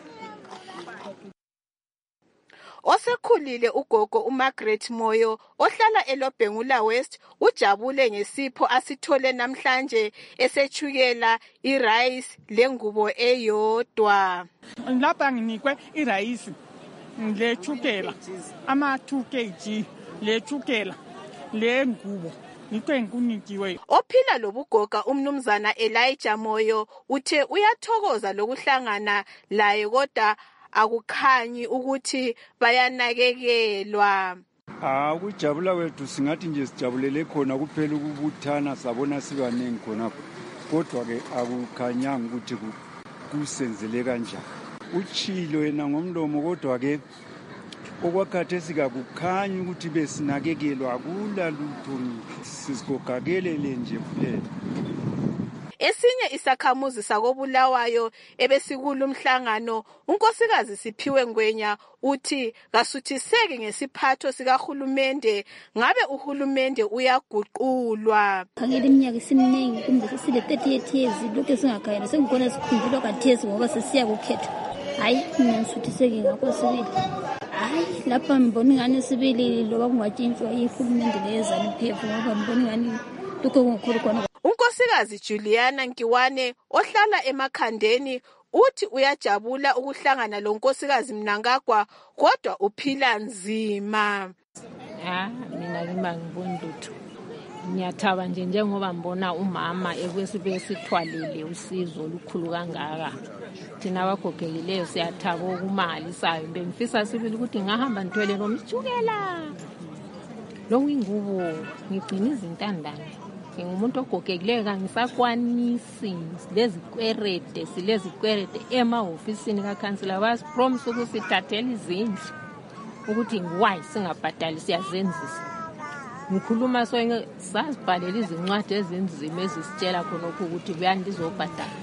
Osekhulile ugogo uMargaret Moyo ohlala eLobhengula West ujabule ngesipho asithole namhlanje esechukela irice lengubo eyodwa. Lapha nginikwe irice lechukela ama two kilograms lechukela lengubo ngikwe ngikunikiwe. Ophila lobugoga umnumzana Elijah Moyo uthe uyathokoza lokuhlangana laye kodwa akukhanyi ukuthi bayanakekelwa. Ah, ukujabula kwethu singathi nje sijabulele khona kuphela ukubuthana sabona sibanengi khona, kodwa ke akukhanyanga ukuthi kusenzele kanjani. Uchilo yena ngomlomo, kodwa ke okwakhathesi kakukhanyi ukuthi besinakekelwa akula lutho sizikogakelele nje kuphela. Esinye isakhamuzi sakobulawayo ebesikulu umhlangano unkosikazi Siphiwe Ngwenya uthi kasuthiseki ngesiphatho sikahulumende ngabe uhulumende uyaguqulwa. Khangela iminyaka isiningi kumbe sesile thirty-eight years lokho singakhayela sengikona sikhumbula kathesi ngoba sesiya kukhetha. Hayi ngisuthiseki ngakho sibili. Hayi lapha mbona ngani sibili loba kungatshintshwa ihulumende lezana phepho ngoba mbona ngani lokho kungakhulu khona. Unkosikazi Juliana Nkiwane ohlala emakhandeni uthi uyajabula ukuhlangana lonkosikazi Mnangagwa kodwa uphila nzima. Ah mina ngima ngibona lutho. Ngiyathaba nje njengoba mbona umama ekwesibe sithwalile usizo olukhulu kangaka. Thina abagogekileyo siyathaba okumali sayo bengifisa sibili ukuthi ngahamba ngithwele nomjukela. Lo wingubo ngigcina izintandane. Ngumuntu ogogekileyo kangisakwanisi lezikwerede silezikwerede emahofisini kaCouncilor bas promise ukusithathela izindlu ukuthi why singabhadali siyazenzisa. Ngikhuluma so sasibhalela izincwadi ezinzima ezisitshela khona ukuthi buyani lizobhadala.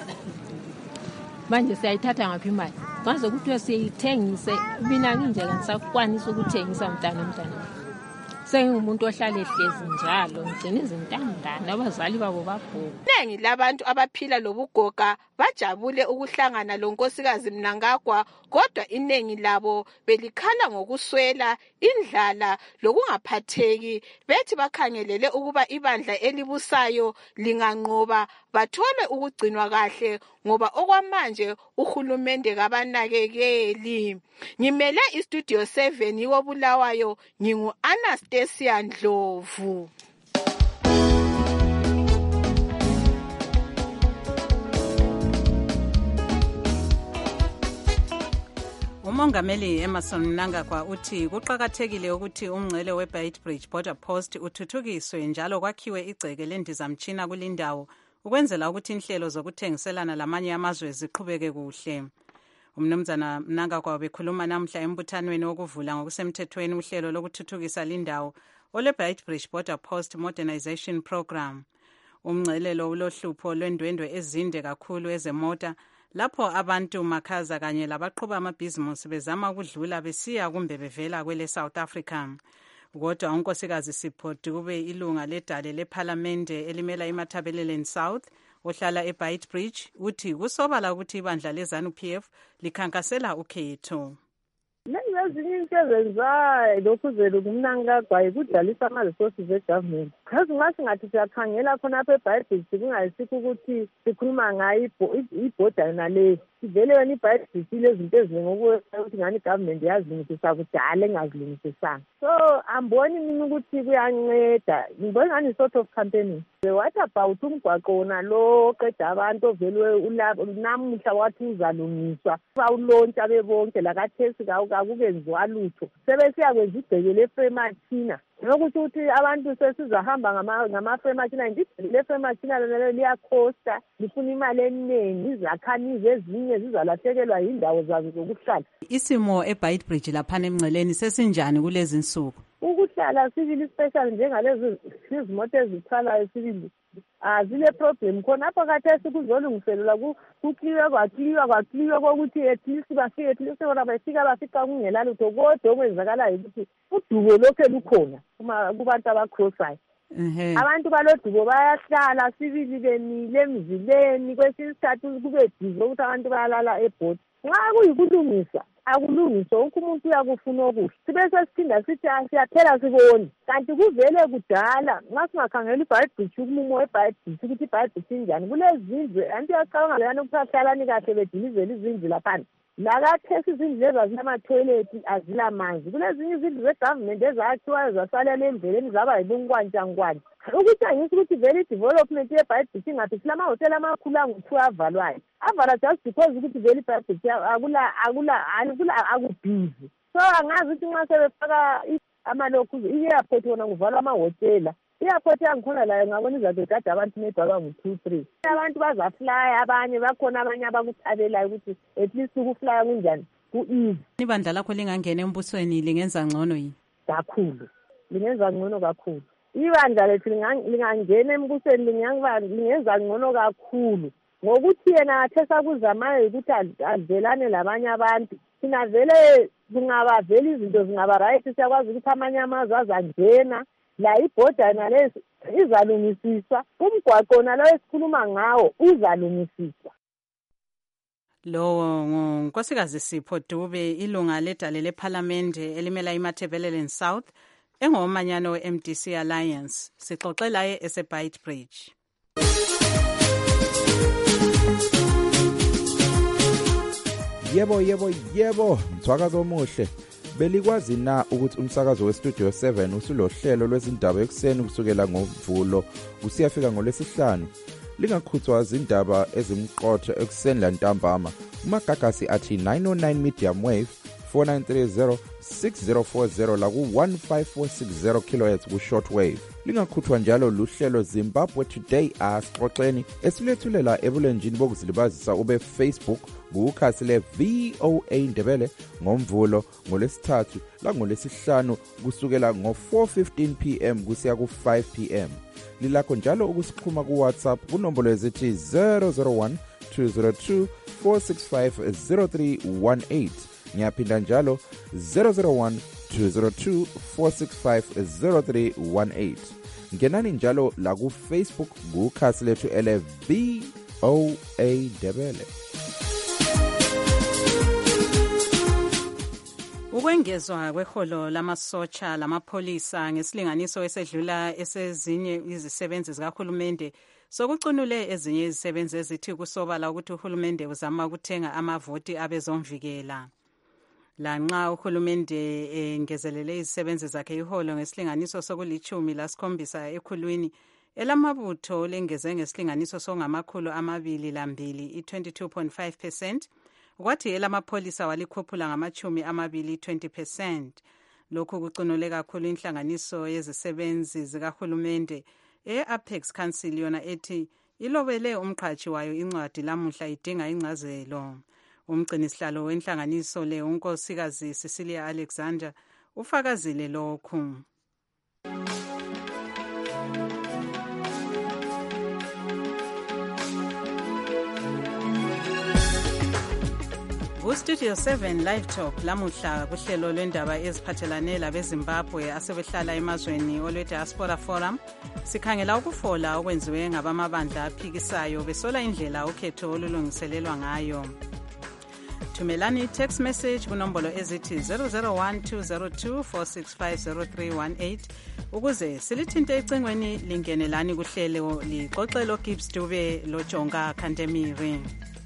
Manje siyayithatha ngaphi imali? Kwaze ukuthi siyithengise mina nginje kangisakwanisa ukuthengisa mntana mntana. Sengumuntu ohlala ehlezi njalo ngigcina izintandane abazali babo babhuku. Nengi labantu abaphila lobugoga bajabule ukuhlangana lonkosikazi Mnangagwa kodwa inengi labo belikhala ngokuswela indlala lokungaphatheki bethi bakhangelele ukuba ibandla elibusayo linganqoba bathole ukugcinwa kahle ngoba okwamanje uhulumende kabanakekeli. Ngimele istudio seven yobulawayo ngingu Anastasia Ndlovu. Umongameli Emerson Mnangagwa uthi kuqakathekile ukuthi umngcele weBeitbridge Border Post uthuthukiswe njalo kwakhiwe igceke lendizamtshina kulindawo ukwenzela ukuthi inhlelo zokuthengiselana lamanye amazwe ziqhubeke kuhle. Umnumzana Mnangagwa bekhuluma namhla embuthanweni wokuvula ngokusemthethweni uhlelo lokuthuthukisa lindawo oleBeitbridge Border Post Modernization Program. Umngcelelo ulohlupho lwendwendwe ezinde kakhulu ezemota lapho abantu makhaza kanye labaqhuba amabhizimusi bezama ukudlula besiya kumbe bevela kwele South Africa. Kodwa unkosikazi Sipho Dube ilunga ledale lephalamende elimela iMatabeleland South ohlala eBeitbridge uthi kusobala ukuthi ibandla leZANU-P F likhankasela ukhetho. Ezinye into ezenzayo lokhu zelo kuMnangagwa ikudlalisa ama-resources e-government. Because ngathi ngathi siyakhangela khonapha eBeitbridge kungayisikho ukuthi sikhuluma ngayo ibhoda yona le. Sivele yona iBeitbridge ilezinto eziningi ukuthi ngani i-government yazilungisisa kudala engazilungisisanga. So amboni mina ukuthi kuyanceda. Ngibona ngani sort of campaigning. What about umgwaqo wona lo oqeda abantu ovelwe ulabo namuhla wathi uzalungiswa. Bawulontsha bebonke lakathesi kakukenziwa lutho. Sebesiya kwenza igceke leFrematina. Nokuthi ukuthi abantu sesizahamba ngama ngamaFrematina igceke leFrematina lelo liyakhosta lifuna imali eningi izakhamizi ezinye zizalahlekelwa indawo zazo zokuhlala. Isimo eBeitbridge lapha emngceleni sesinjani kulezi insuku? Ukuhlala sibili special njengalezi izimoto ezithwalayo sibili azile problem khona phakathi kuzolungiselwa kukliwa kwakliwa kwakliwa kokuthi at least bafike at least bona bafika bafika kungela lutho kodwa okwenzakala ukuthi udubo lokho lukhona kuma kubantu abacrossayo. Abantu balodubo bayahlala sibili bemile emzileni kwesinye isikhathi kube dizo ukuthi abantu bayalala ebhodi. Nxa kuyikulungisa akulungiswa wonke umuntu uyakufuna okuhle sibe sesiphinda sithi siyaphela sibone kanti kuvele kudala nxa singakhangela iBeitbridge ukumumo weBeitbridge ukuthi iBeitbridge injani kulezindlu anti yacabanga leyana ukuhlalani kahle bedilizela izindlu lapha lakathesi izindlu lezi azilamathoyilethi azilamanzi kulezinye izindlu zegovernment ezakhiwayo zasalela endleleni zaba yibunkwantshankwantsha ukutshengisa ukuthi vele i-development yeBeitbridge ingaphi silamahhotela amakhulu angu-two avalwayo avala just because ukuthi vele iBeitbridge akula akula akula akubhizi so angazi ukuthi nxa sebefaka amalokhu i-airport wona kuvalwa amahhotela i-airport yangikhona layo ngabona izade kade abantu maybe abangu-two three abantu bazaflya abanye bakhona abanye abakuthabelayo ukuthi at least ukuflya kunjani ku-easy. Ibandla lakho lingangena embusweni lingenza ngcono yini? Kakhulu. Lingenza ngcono kakhulu. Ibandla lethu lingangena embusweni lingenza ngcono kakhulu. Ngokuthi yena athesa kuzamayo ukuthi avelane labanye abantu. Thina vele kungaba vele izinto zingaba right siyakwazi ukuthi amanye amazwe azangena la ibhoda nalezi izalungisiswa, umgwaqo nalo esikhuluma ngawo uzalungisiswa. Lo ngunkosikazi Sipho Dube, ilunga ledale lephalamende elimela iMatabeleland South engomanyano we-M D C Alliance. Sixoxe laye eseBeitbridge. Yebo yebo yebo, mthwakazo omuhle. Belikwazi na ukuthi umsakazo weStudio seven usulohlelo lwezindaba ekseni kusukela ngoMvulo usiyafika ngolesihlanu. Lingakhuthwa izindaba ezimqotho ekseni lantambama. Umagagasi athi nine oh nine medium wave four nine three zero six zero four zero la ku one five four six zero kilohertz ku shortwave. Lingakhuthwa njalo luhlelo Zimbabwe Today asixoxeni esilethulela ebulenjini bokuzilibazisa ube Facebook kukhasi le V O A Ndebele ngoMvulo ngolesithathu la ngolesihlanu kusukela ngo four fifteen p m kusiya ku five p m. Lilakho njalo ukusixhuma ku WhatsApp kunombolo ezithi zero zero one two zero two four six five zero three one eight. Ngiyaphinda njalo zero zero one two zero two four six five zero three one eight. Ngenani njalo la ku Facebook kukhasi lethu ele V O A Ndebele. Ukwengezwa kweholo lamasotsha lamapolisa ngesilinganiso esedlula esezinye izisebenzi zikahulumende sokucunule ezinye izisebenzi ezithi kusobala ukuthi uhulumende uzama ukuthenga amavoti abezomvikela. Lanxa uhulumende engezelele izisebenzi zakhe iholo ngesilinganiso sokulichumi lasikhombisa ekhulwini, elamabutho lengeze ngesilinganiso songamakhulu amabili lambili i-twenty-two point five percent. Kwathi elamapolisa walikhuphula ngamachumi amabili twenty percent. Lokhu kucunule kakhulu inhlanganiso yezisebenzi zikahulumende e-Apex Council yona ethi ilobele umqhashi wayo incwadi lamuhla idinga incazelo. Umgcinisihlalo wenhlanganiso le unkosikazi Cecilia Alexander ufakazile lokhu. Studio seven Live Talk lamuhla kuhlelo lwendaba eziphathelane labeZimbabwe asebehlala emazweni olwe Diaspora Forum. Sikhangela ukufola okwenziwe ngabamabandla aphikisayo besola indlela ukhetho olulungiselelwa ngayo. Thumelani text message kunombolo ezithi zero zero one two zero two four six five zero three one eight ukuze silithinte ecingweni lingenelani kuhlelo lixoxelo Gibbs Dube loJonga Kandemiri.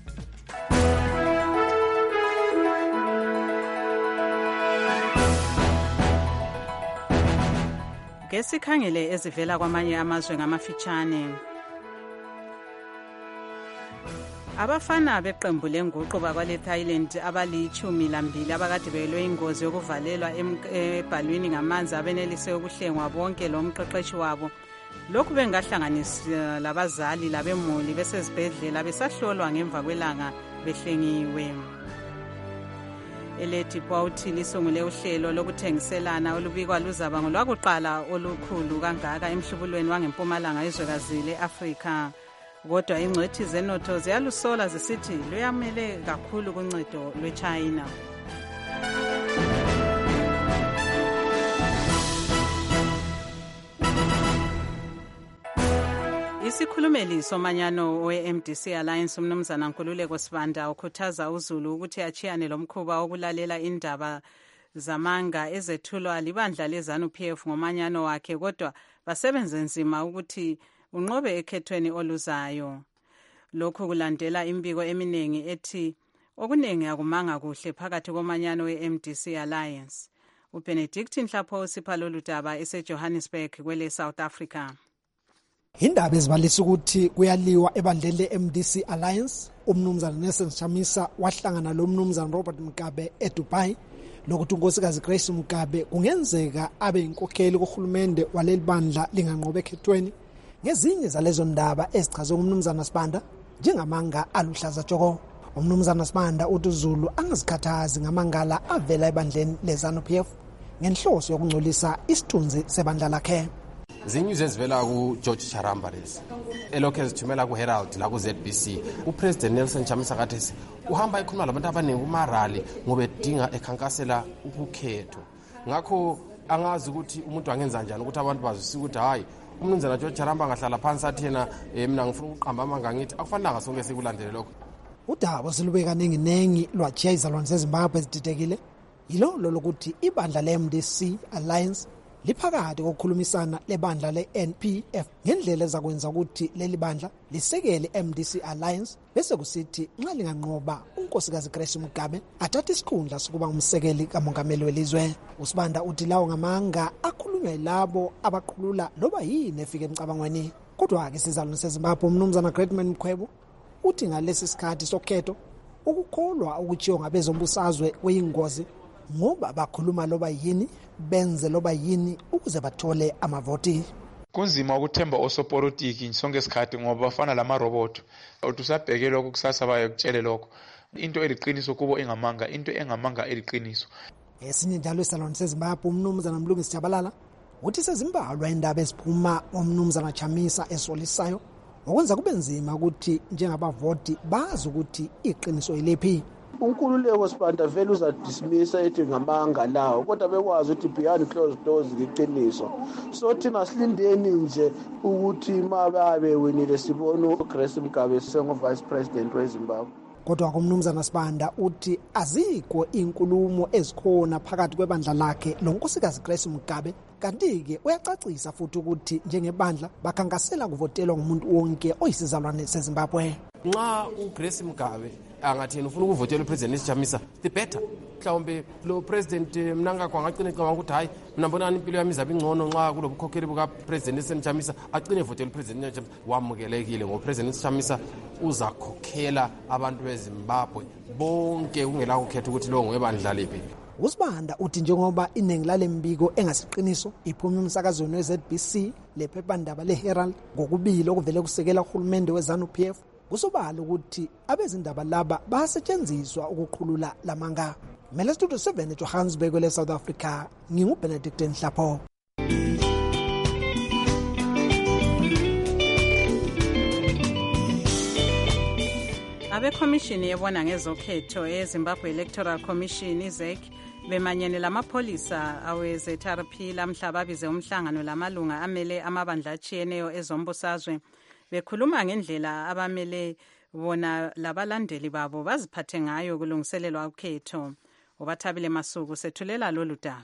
Ngesikhangele ezivela kwamanye amazwe ngamafitshane. Abafana beqembu lenguqu bakwale Thailand abalichumi lambili abakade belwe ingozi yokuvalelwa ebhalwini ngamanzi abenelise ukuhlengwa bonke lo mqeqeshi wabo. Lokhu bengahlanganisa labazali labemuli besezibhedlela besahlolwa ngemva kwelanga behlengiwe. Elethi Bawuthi lisungule uhlelo lokuthengiselana olubikwa luzaba ngolwakuqala olukhulu kangaka emhlubulweni wangempumalanga izwekazi leAfrika. Kodwa ingcwethi zenotho ziyalusola zisithi luyamele kakhulu kuncedo lweChina. Isikhulumeli somanyano we-M D C Alliance umnumzana Nkululeko Sibanda ukhuthaza uZulu ukuthi achiyane lomkhuba okulalela indaba zamanga ezethulwa libandla leZANU-P F ngomanyano wakhe, kodwa basebenze nzima ukuthi unqobe ekhethweni oluzayo. Lokhu kulandela imbiko eminingi ethi okuningi akumanga kuhle phakathi komanyano we-M D C Alliance. uBenedict Nhlapho usipha lolu daba eseJohannesburg kwele South Africa. Indaba ezibalisa ukuthi kuyaliwa ebandleni le-M D C Alliance. Umnumzana Nelson Chamisa wahlangana lo mnumzana Robert Mugabe eDubai lokuthi unkosikazi Grace Mugabe kungenzeka abe inkokheli kohulumende waleli bandla linganqobe ekhethweni. Ngezinye zalezo ndaba ezichazwe ngumnumzana Sibanda njengamanga aluhlaza tshoko. Umnumzana Sibanda uthi uZulu angazikhathazi ngamangala avela ebandleni leZANU-P F ngenhloso yokungcolisa isithunzi sebandla lakhe. Zinews ezivela ku George Charamba lezi elokhu ezithumela ku Herald la ku Z B C. uPresident Nelson Chamisa kathi uhamba ekhuluma labantu abaningi kumarali ngoba edinga ekhankasela ukukhetho. Ngakho angazi ukuthi umuntu angenza kanjani ukuthi abantu bazwisise ukuthi hayi umnumzana George Charamba ngahlala phansi athi yena mina ngifuna ukuqamba amanga ngithi akufanele sonke sikulandele lokho. Udaba silubeka ningi nengi lwajiya izalwane zeZimbabwe ezididekile yilo lokuthi ibandla le-M D C Alliance liphakathi kokukhulumisana lebandla le-N P F ngendlela ezakwenza ukuthi leli bandla lisekele i-M D C Alliance bese kusithi nxa linganqoba unkosikazi Grace Mugabe athathe isikhundla sokuba ngumsekeli kamongameli welizwe. uSibanda uthi lawo ngamanga akhulunywa yilabo abaqhulula loba yini efike emcabangweni. Kodwa-ke sizalwane seZimbabwe umnumzana Greatman Mkhwebo uthi ngalesi sikhathi sokhetho ukukholwa ukutshiwo ngabezombusazwe kuyingozi ngoba bakhuluma loba yini benze loba yini ukuze bathole amavoti. Kunzima ukuthemba osopolitiki sonke isikhathi ngoba bafana lamarobot. Utusabheke lokho kusasa bayekutshele lokho. Into eliqiniso kubo engamanga, into engamanga eliqiniso. Esinye njalo isalwane seZimbabwe umnumzana Mlungisi Jabalala uthi sezimbalwa indaba eziphuma umnumzana Chamisa esolisayo okwenza kube nzima ukuthi njengabavoti bazi ukuthi iqiniso yilephi. Unkululeko Sibanda vele uzadismissa ethi ngamanga lawo kodwa bekwazi ukuthi behind closed doors iqiniso. So thina silindeni nje ukuthi mababe winile sibona uGrace Mugabe sengo vice president weZimbabwe. Kodwa kumnumzana Sibanda uthi azikho inkulumo ezikhona phakathi kwebandla lakhe lonkosikazi Grace Mugabe kanti-ke uyacacisa futhi ukuthi njengebandla bakhankasela kuvotelwa ngumuntu wonke oyisizalwane seZimbabwe. Nxa uGrace Mugabe angathini ufuna ukuvotela uPresident Chamisa the better. Mhlawumbe lo President Mnangagwa angagcina ecabanga ukuthi hayi mina mbona impilo yami izabe ingcono nxa kulo bukhokheli buka President Chamisa agcine evotela uPresident Chamisa. Wamukelekile ngoba President Chamisa uzakhokhela abantu beZimbabwe bonke kungela ukhetha ukuthi lo nguyebandla lephi. uSibanda uthi njengoba iningi lale mbiko engasiqiniso iphuma umsakazweni we-Z B C lephephandaba le-Herald ngokubili okuvele kusekela uhulumende weZANU-P F kusobala ukuthi abezindaba laba basetshenziswa ukuqhulula lamanga. Mele Studio seven eJohannesburg le South Africa nginguBenedict Nhlapho. Abekhomishini yebona ngezokhetho eZimbabwe Electoral Commission I Z E C bemanyene lamapholisa awe-Z R P lamhla babize umhlangano lamalunga amele amabandla atshiyeneyo ezombusazwe bekhuluma ngendlela abamele bona labalandeli babo baziphathe ngayo kulungiselelwa ukhetho. Ubathabile Masuku sethulela lolu daba.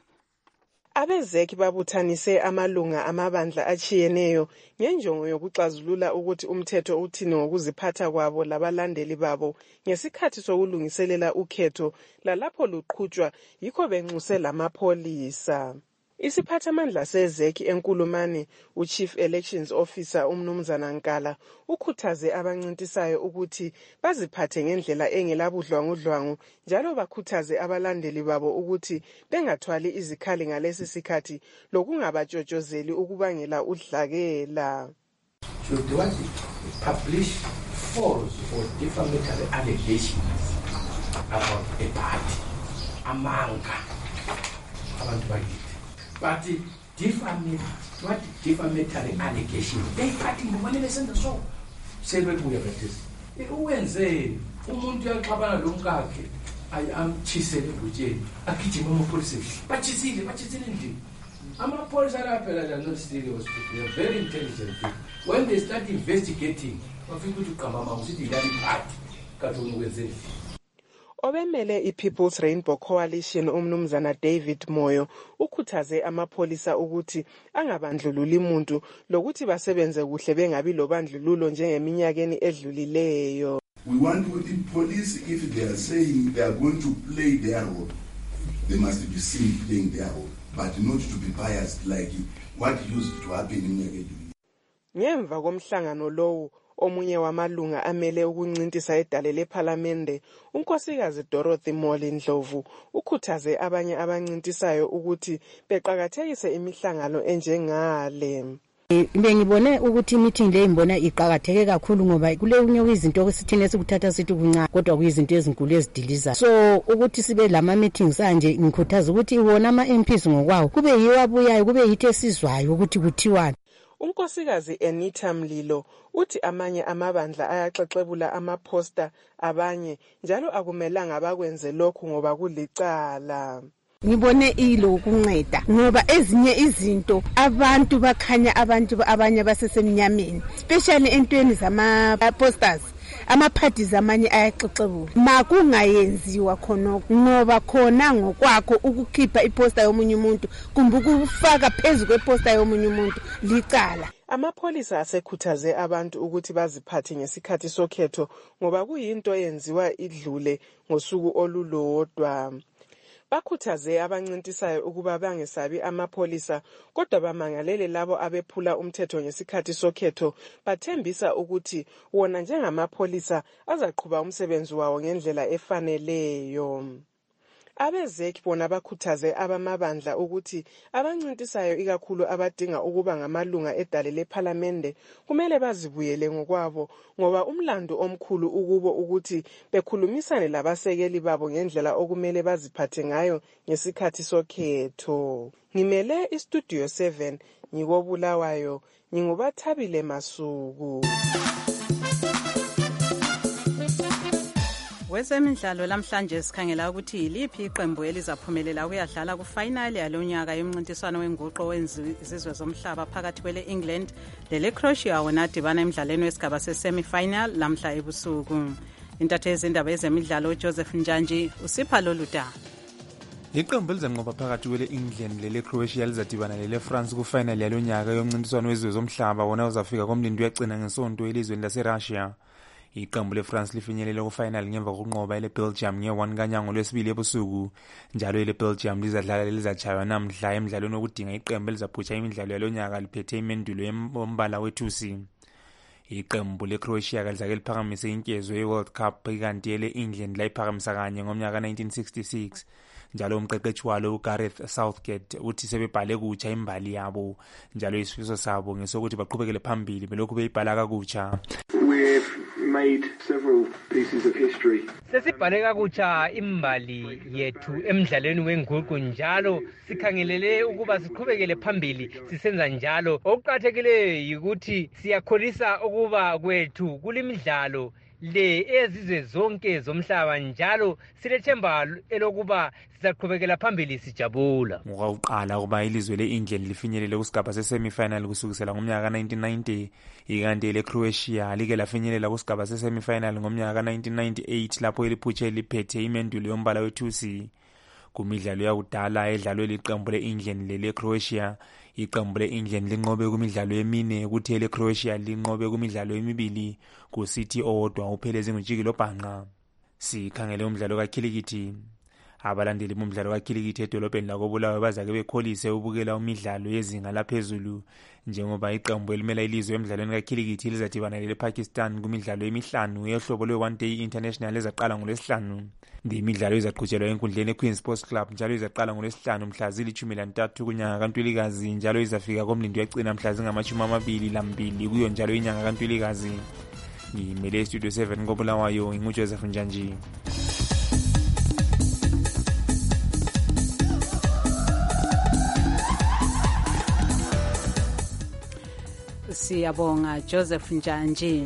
Abezeki babuthanise amalunga amabandla achiyeneyo ngenjongo yokuxazulula ukuthi umthetho uthini ngokuziphatha kwabo labalandeli babo ngesikhathi sokulungiselela ukhetho lalapho luqhutshwa yikho benxuse lamapholisa. Isiphathamandla sezeki enkulumani uChief Elections Officer umnumzana Nkala ukhuthaze abancintisayo ukuthi baziphathe ngendlela engelabudlwangudlwangu njalo bakhuthaze abalandeli babo ukuthi bengathwali izikhali ngalesi sikhathi lokungabatshotshozeli ukubangela udlakela. Should want to publish false or defamatory allegations about a party amanga abantu bakithi. But defamatory, what defamatory allegation? They party ngubani besenza so. Sebebuya bathi. Uwenze umuntu uyaqabana lomkakhe ay amchisele ebutsheni. Agijima amapholisa. Bachisile, bachisile nje. Amapholisa lapha la not serious. They are very intelligent people. When they start investigating, bafika ukuthi uqamba usithi yali party kathoni kwenzeni. Obemele iPeople's Rainbow Coalition umnumzana David Moyo ukhuthaze amapholisa ukuthi angabandlululi umuntu lokuthi basebenze kuhle bengabi lobandlululo njengeminyakeni edlulileyo. We want the police, if they are saying they are going to play their role, they must be seen playing their role, but not to be biased like what used to happen in Nigeria. Ngemva komhlangano lowo omunye wamalunga amele ukuncintisa edale leParliament unkosikazi Dorothy Moli Ndlovu ukhuthaze abanye abancintisayo ukuthi beqhakathekise imihlangano enjengale. Bengibone ukuthi meeting le imbona iqhakatheke kakhulu ngoba kule unye izinto esithine sikuthatha sithi kunca kodwa kuyizinto ezinkulu ezidiliza. So ukuthi sibe lama meetings anje ngikhuthaza ukuthi wona ama M Ps ngokwawo kube yiwa abuyayo kube yithi esizwayo ukuthi kuthiwani. Unkosikazi Anita Mlilo uthi amanye amabandla ayaxexebula amaposter abanye njalo akumelanga bakwenze lokhu ngoba kulicala. Ngibone ilo ukunceda ngoba ezinye izinto abantu bakhanya abantu abanye basesemnyameni especially entweni zama posters ama-parties amanye ayaxexebula makungayenziwa khona ngoba khona ngokwakho ukukhipha iposter yomunye umuntu kumbe ukufaka phezulu kweposter yomunye umuntu licala. Amapholisa asekhuthaze abantu ukuthi baziphathe ngesikhathi sokhetho ngoba kuyinto yenziwa idlule ngosuku olulodwa. Bakhuthaze abancintisayo ukuba bangesabi amapholisa kodwa bamangalele labo abephula umthetho ngesikhathi sokhetho bathembisa ukuthi wona njengamapholisa azaqhubeka umsebenzi wawo ngendlela efaneleyo. Abezek bona bakhuthaze abamabandla ukuthi abancintisayo ikakhulu abadinga ukuba ngamalunga edale lePhalamende kumele bazibuyele ngokwabo ngoba umlando omkhulu ukubo ukuthi bekhulumisane labasekeli babo ngendlela okumele baziphathe ngayo ngesikhathi sokhetho. Ngimele iStudio seven ngikobulawayo ngingubathabile Masuku. Wezemidlalo lamhlanje sikhangela ukuthi iliphi iqembu elizaphumelela ukuyadlala kufinal yalonyaka yomncintiswano wenguqo wezizwe zomhlaba phakathi kwele England lele Croatia wona dibana emidlalweni wesigaba sesemifinal lamhla ebusuku. Intatheli yezindaba ezemidlalo uJoseph Njanji usipha lolu daba. Iqembu elizanqoba phakathi kwele England lele Croatia lizadibana lele France kufinal yalonyaka yomncintiswano wezizwe zomhlaba wona uzafika komlindi uyagcina ngesonto elizweni laseRussia. Iqembu leFrance lifinyelele kufinal ngemva kokunqoba ele Belgium nge-one kanyango lwesibili ebusuku njalo ele Belgium lizadlala lizachaywa namhla emidlalweni wokudinga iqembu elizaphutsha imidlalo yalonyaka liphethe imendulo yombala wethusi. Iqembu leCroatia kalizake liphakamise inkezo ye-World Cup ikanti ele England layiphakamisa kanye ngomnyaka nineteen sixty-six njalo umqeqeshi walo uGareth Southgate uthi sebebhale kutsha imbali yabo njalo isifiso sabo ngesokuthi baqhubekele phambili belokhu beyibhala kakutsha. Made several pieces of history. Sesibhale kakutsha imbali yethu emidlalweni wenguqu njalo sikhangelele ukuba siqhubekele phambili sisenza njalo. Okuqathekile ukuthi siyakholisa ukuba kwethu kulimidlalo le ezizwe zonke zomhlaba njalo silethemba elokuba sizaqhubekela phambili sijabula. Ngokuqala kuba ilizwe leEngland lifinyelele kusigaba sesemifinal kusukisela ngomnyaka nineteen ninety ikanti leCroatia like lafinyelela kusigaba sesemifinal ngomnyaka nineteen ninety-eight lapho iliphutshe liphethe imendulo yombala wethusi. Kumidlalo yakudala edlalwe liqembu leEngland leleCroatia iqembu leEngland linqobe kumidlalo emine kuthi leCroatia linqobe kumidlalo emibili kusithi owodwa upheleze ngojikilo bhanqa. Sikhangele umdlalo kakhilikithi. Abalandeli bomdlalo kakhilikithi edolobheni lakobulawayo bazake bekholise ubukela umidlalo yezinga laphezulu njengoba iqembu elimela ilizwe emidlalweni kakhilikithi lizadibana lePakistan kumidlalo emihlanu yohlobo lwe-one day international ezaqala ngolwesihlanu. Imidlalo izaqhutshelwa enkundleni eQueen Sports Club njalo izaqala ngolwesihlanu mhla zilithumi lantathu kunyanga kaNtulikazi njalo izafika komlindi yagcina mhla zingamashumi amabili lambili kuyo njalo inyanga kaNtulikazi. Ngimele iStudio seven kobulawayo nginguJoseph Njanji. Siyabonga Joseph Njanji.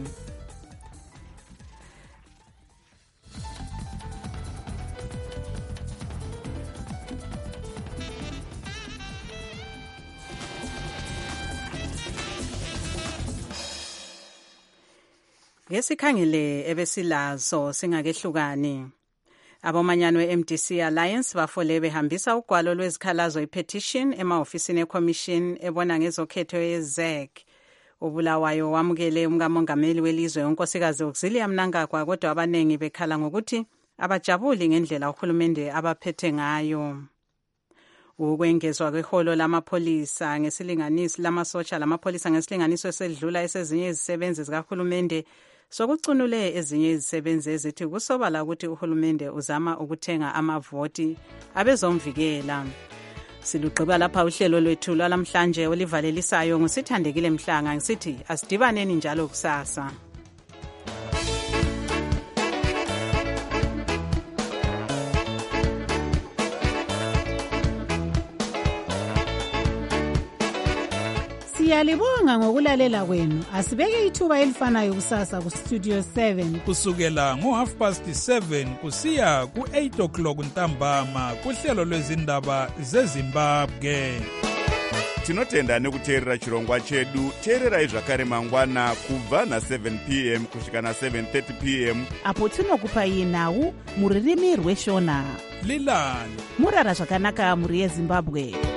Ngesikhangele ebesilazo singakehlukani. Abomanyano we-M D C Alliance bafole behambisa ugwalo lwezikhalazo i-petition emahofisini e-commission ebona ngezokhetho ye-Z E C. Ubulawayo wamukele umkamongameli welizwe unkosikazi Auxilia Mnangagwa kodwa abanengi bekhala ngokuthi abajabuli ngendlela uhulumende abaphethe ngayo. Ukwengezwa kweholo lamapholisa ngesilinganiso lamasotsha lamapholisa ngesilinganiso esedlula esezinye izisebenzi zikahulumende sokucunule ezinye izisebenzi ezithi kusobala ukuthi uhulumende uzama ukuthenga amavoti abezomvikela. Silugqiba lapha uhlelo lwethu lwalamhlanje olivalelisayo ngusithandekile Mhlanga ngisithi asidibaneni njalo kusasa. Siyalibonga ngokulalela kwenu. Asibeke ithuba elifanayo kusasa ku Studio seven kusukela ngo half past seven kusiya ku eight o'clock ntambama kuhlelo lwezindaba zeZimbabwe. Tinotenda nekuteerera chirongwa chedu. Teererai zvakare mangwana kubva na seven p m kusvika na seven thirty p m apo tinokupai nhau muririmi rweshona. Lilani murara zvakanaka muri yeZimbabwe.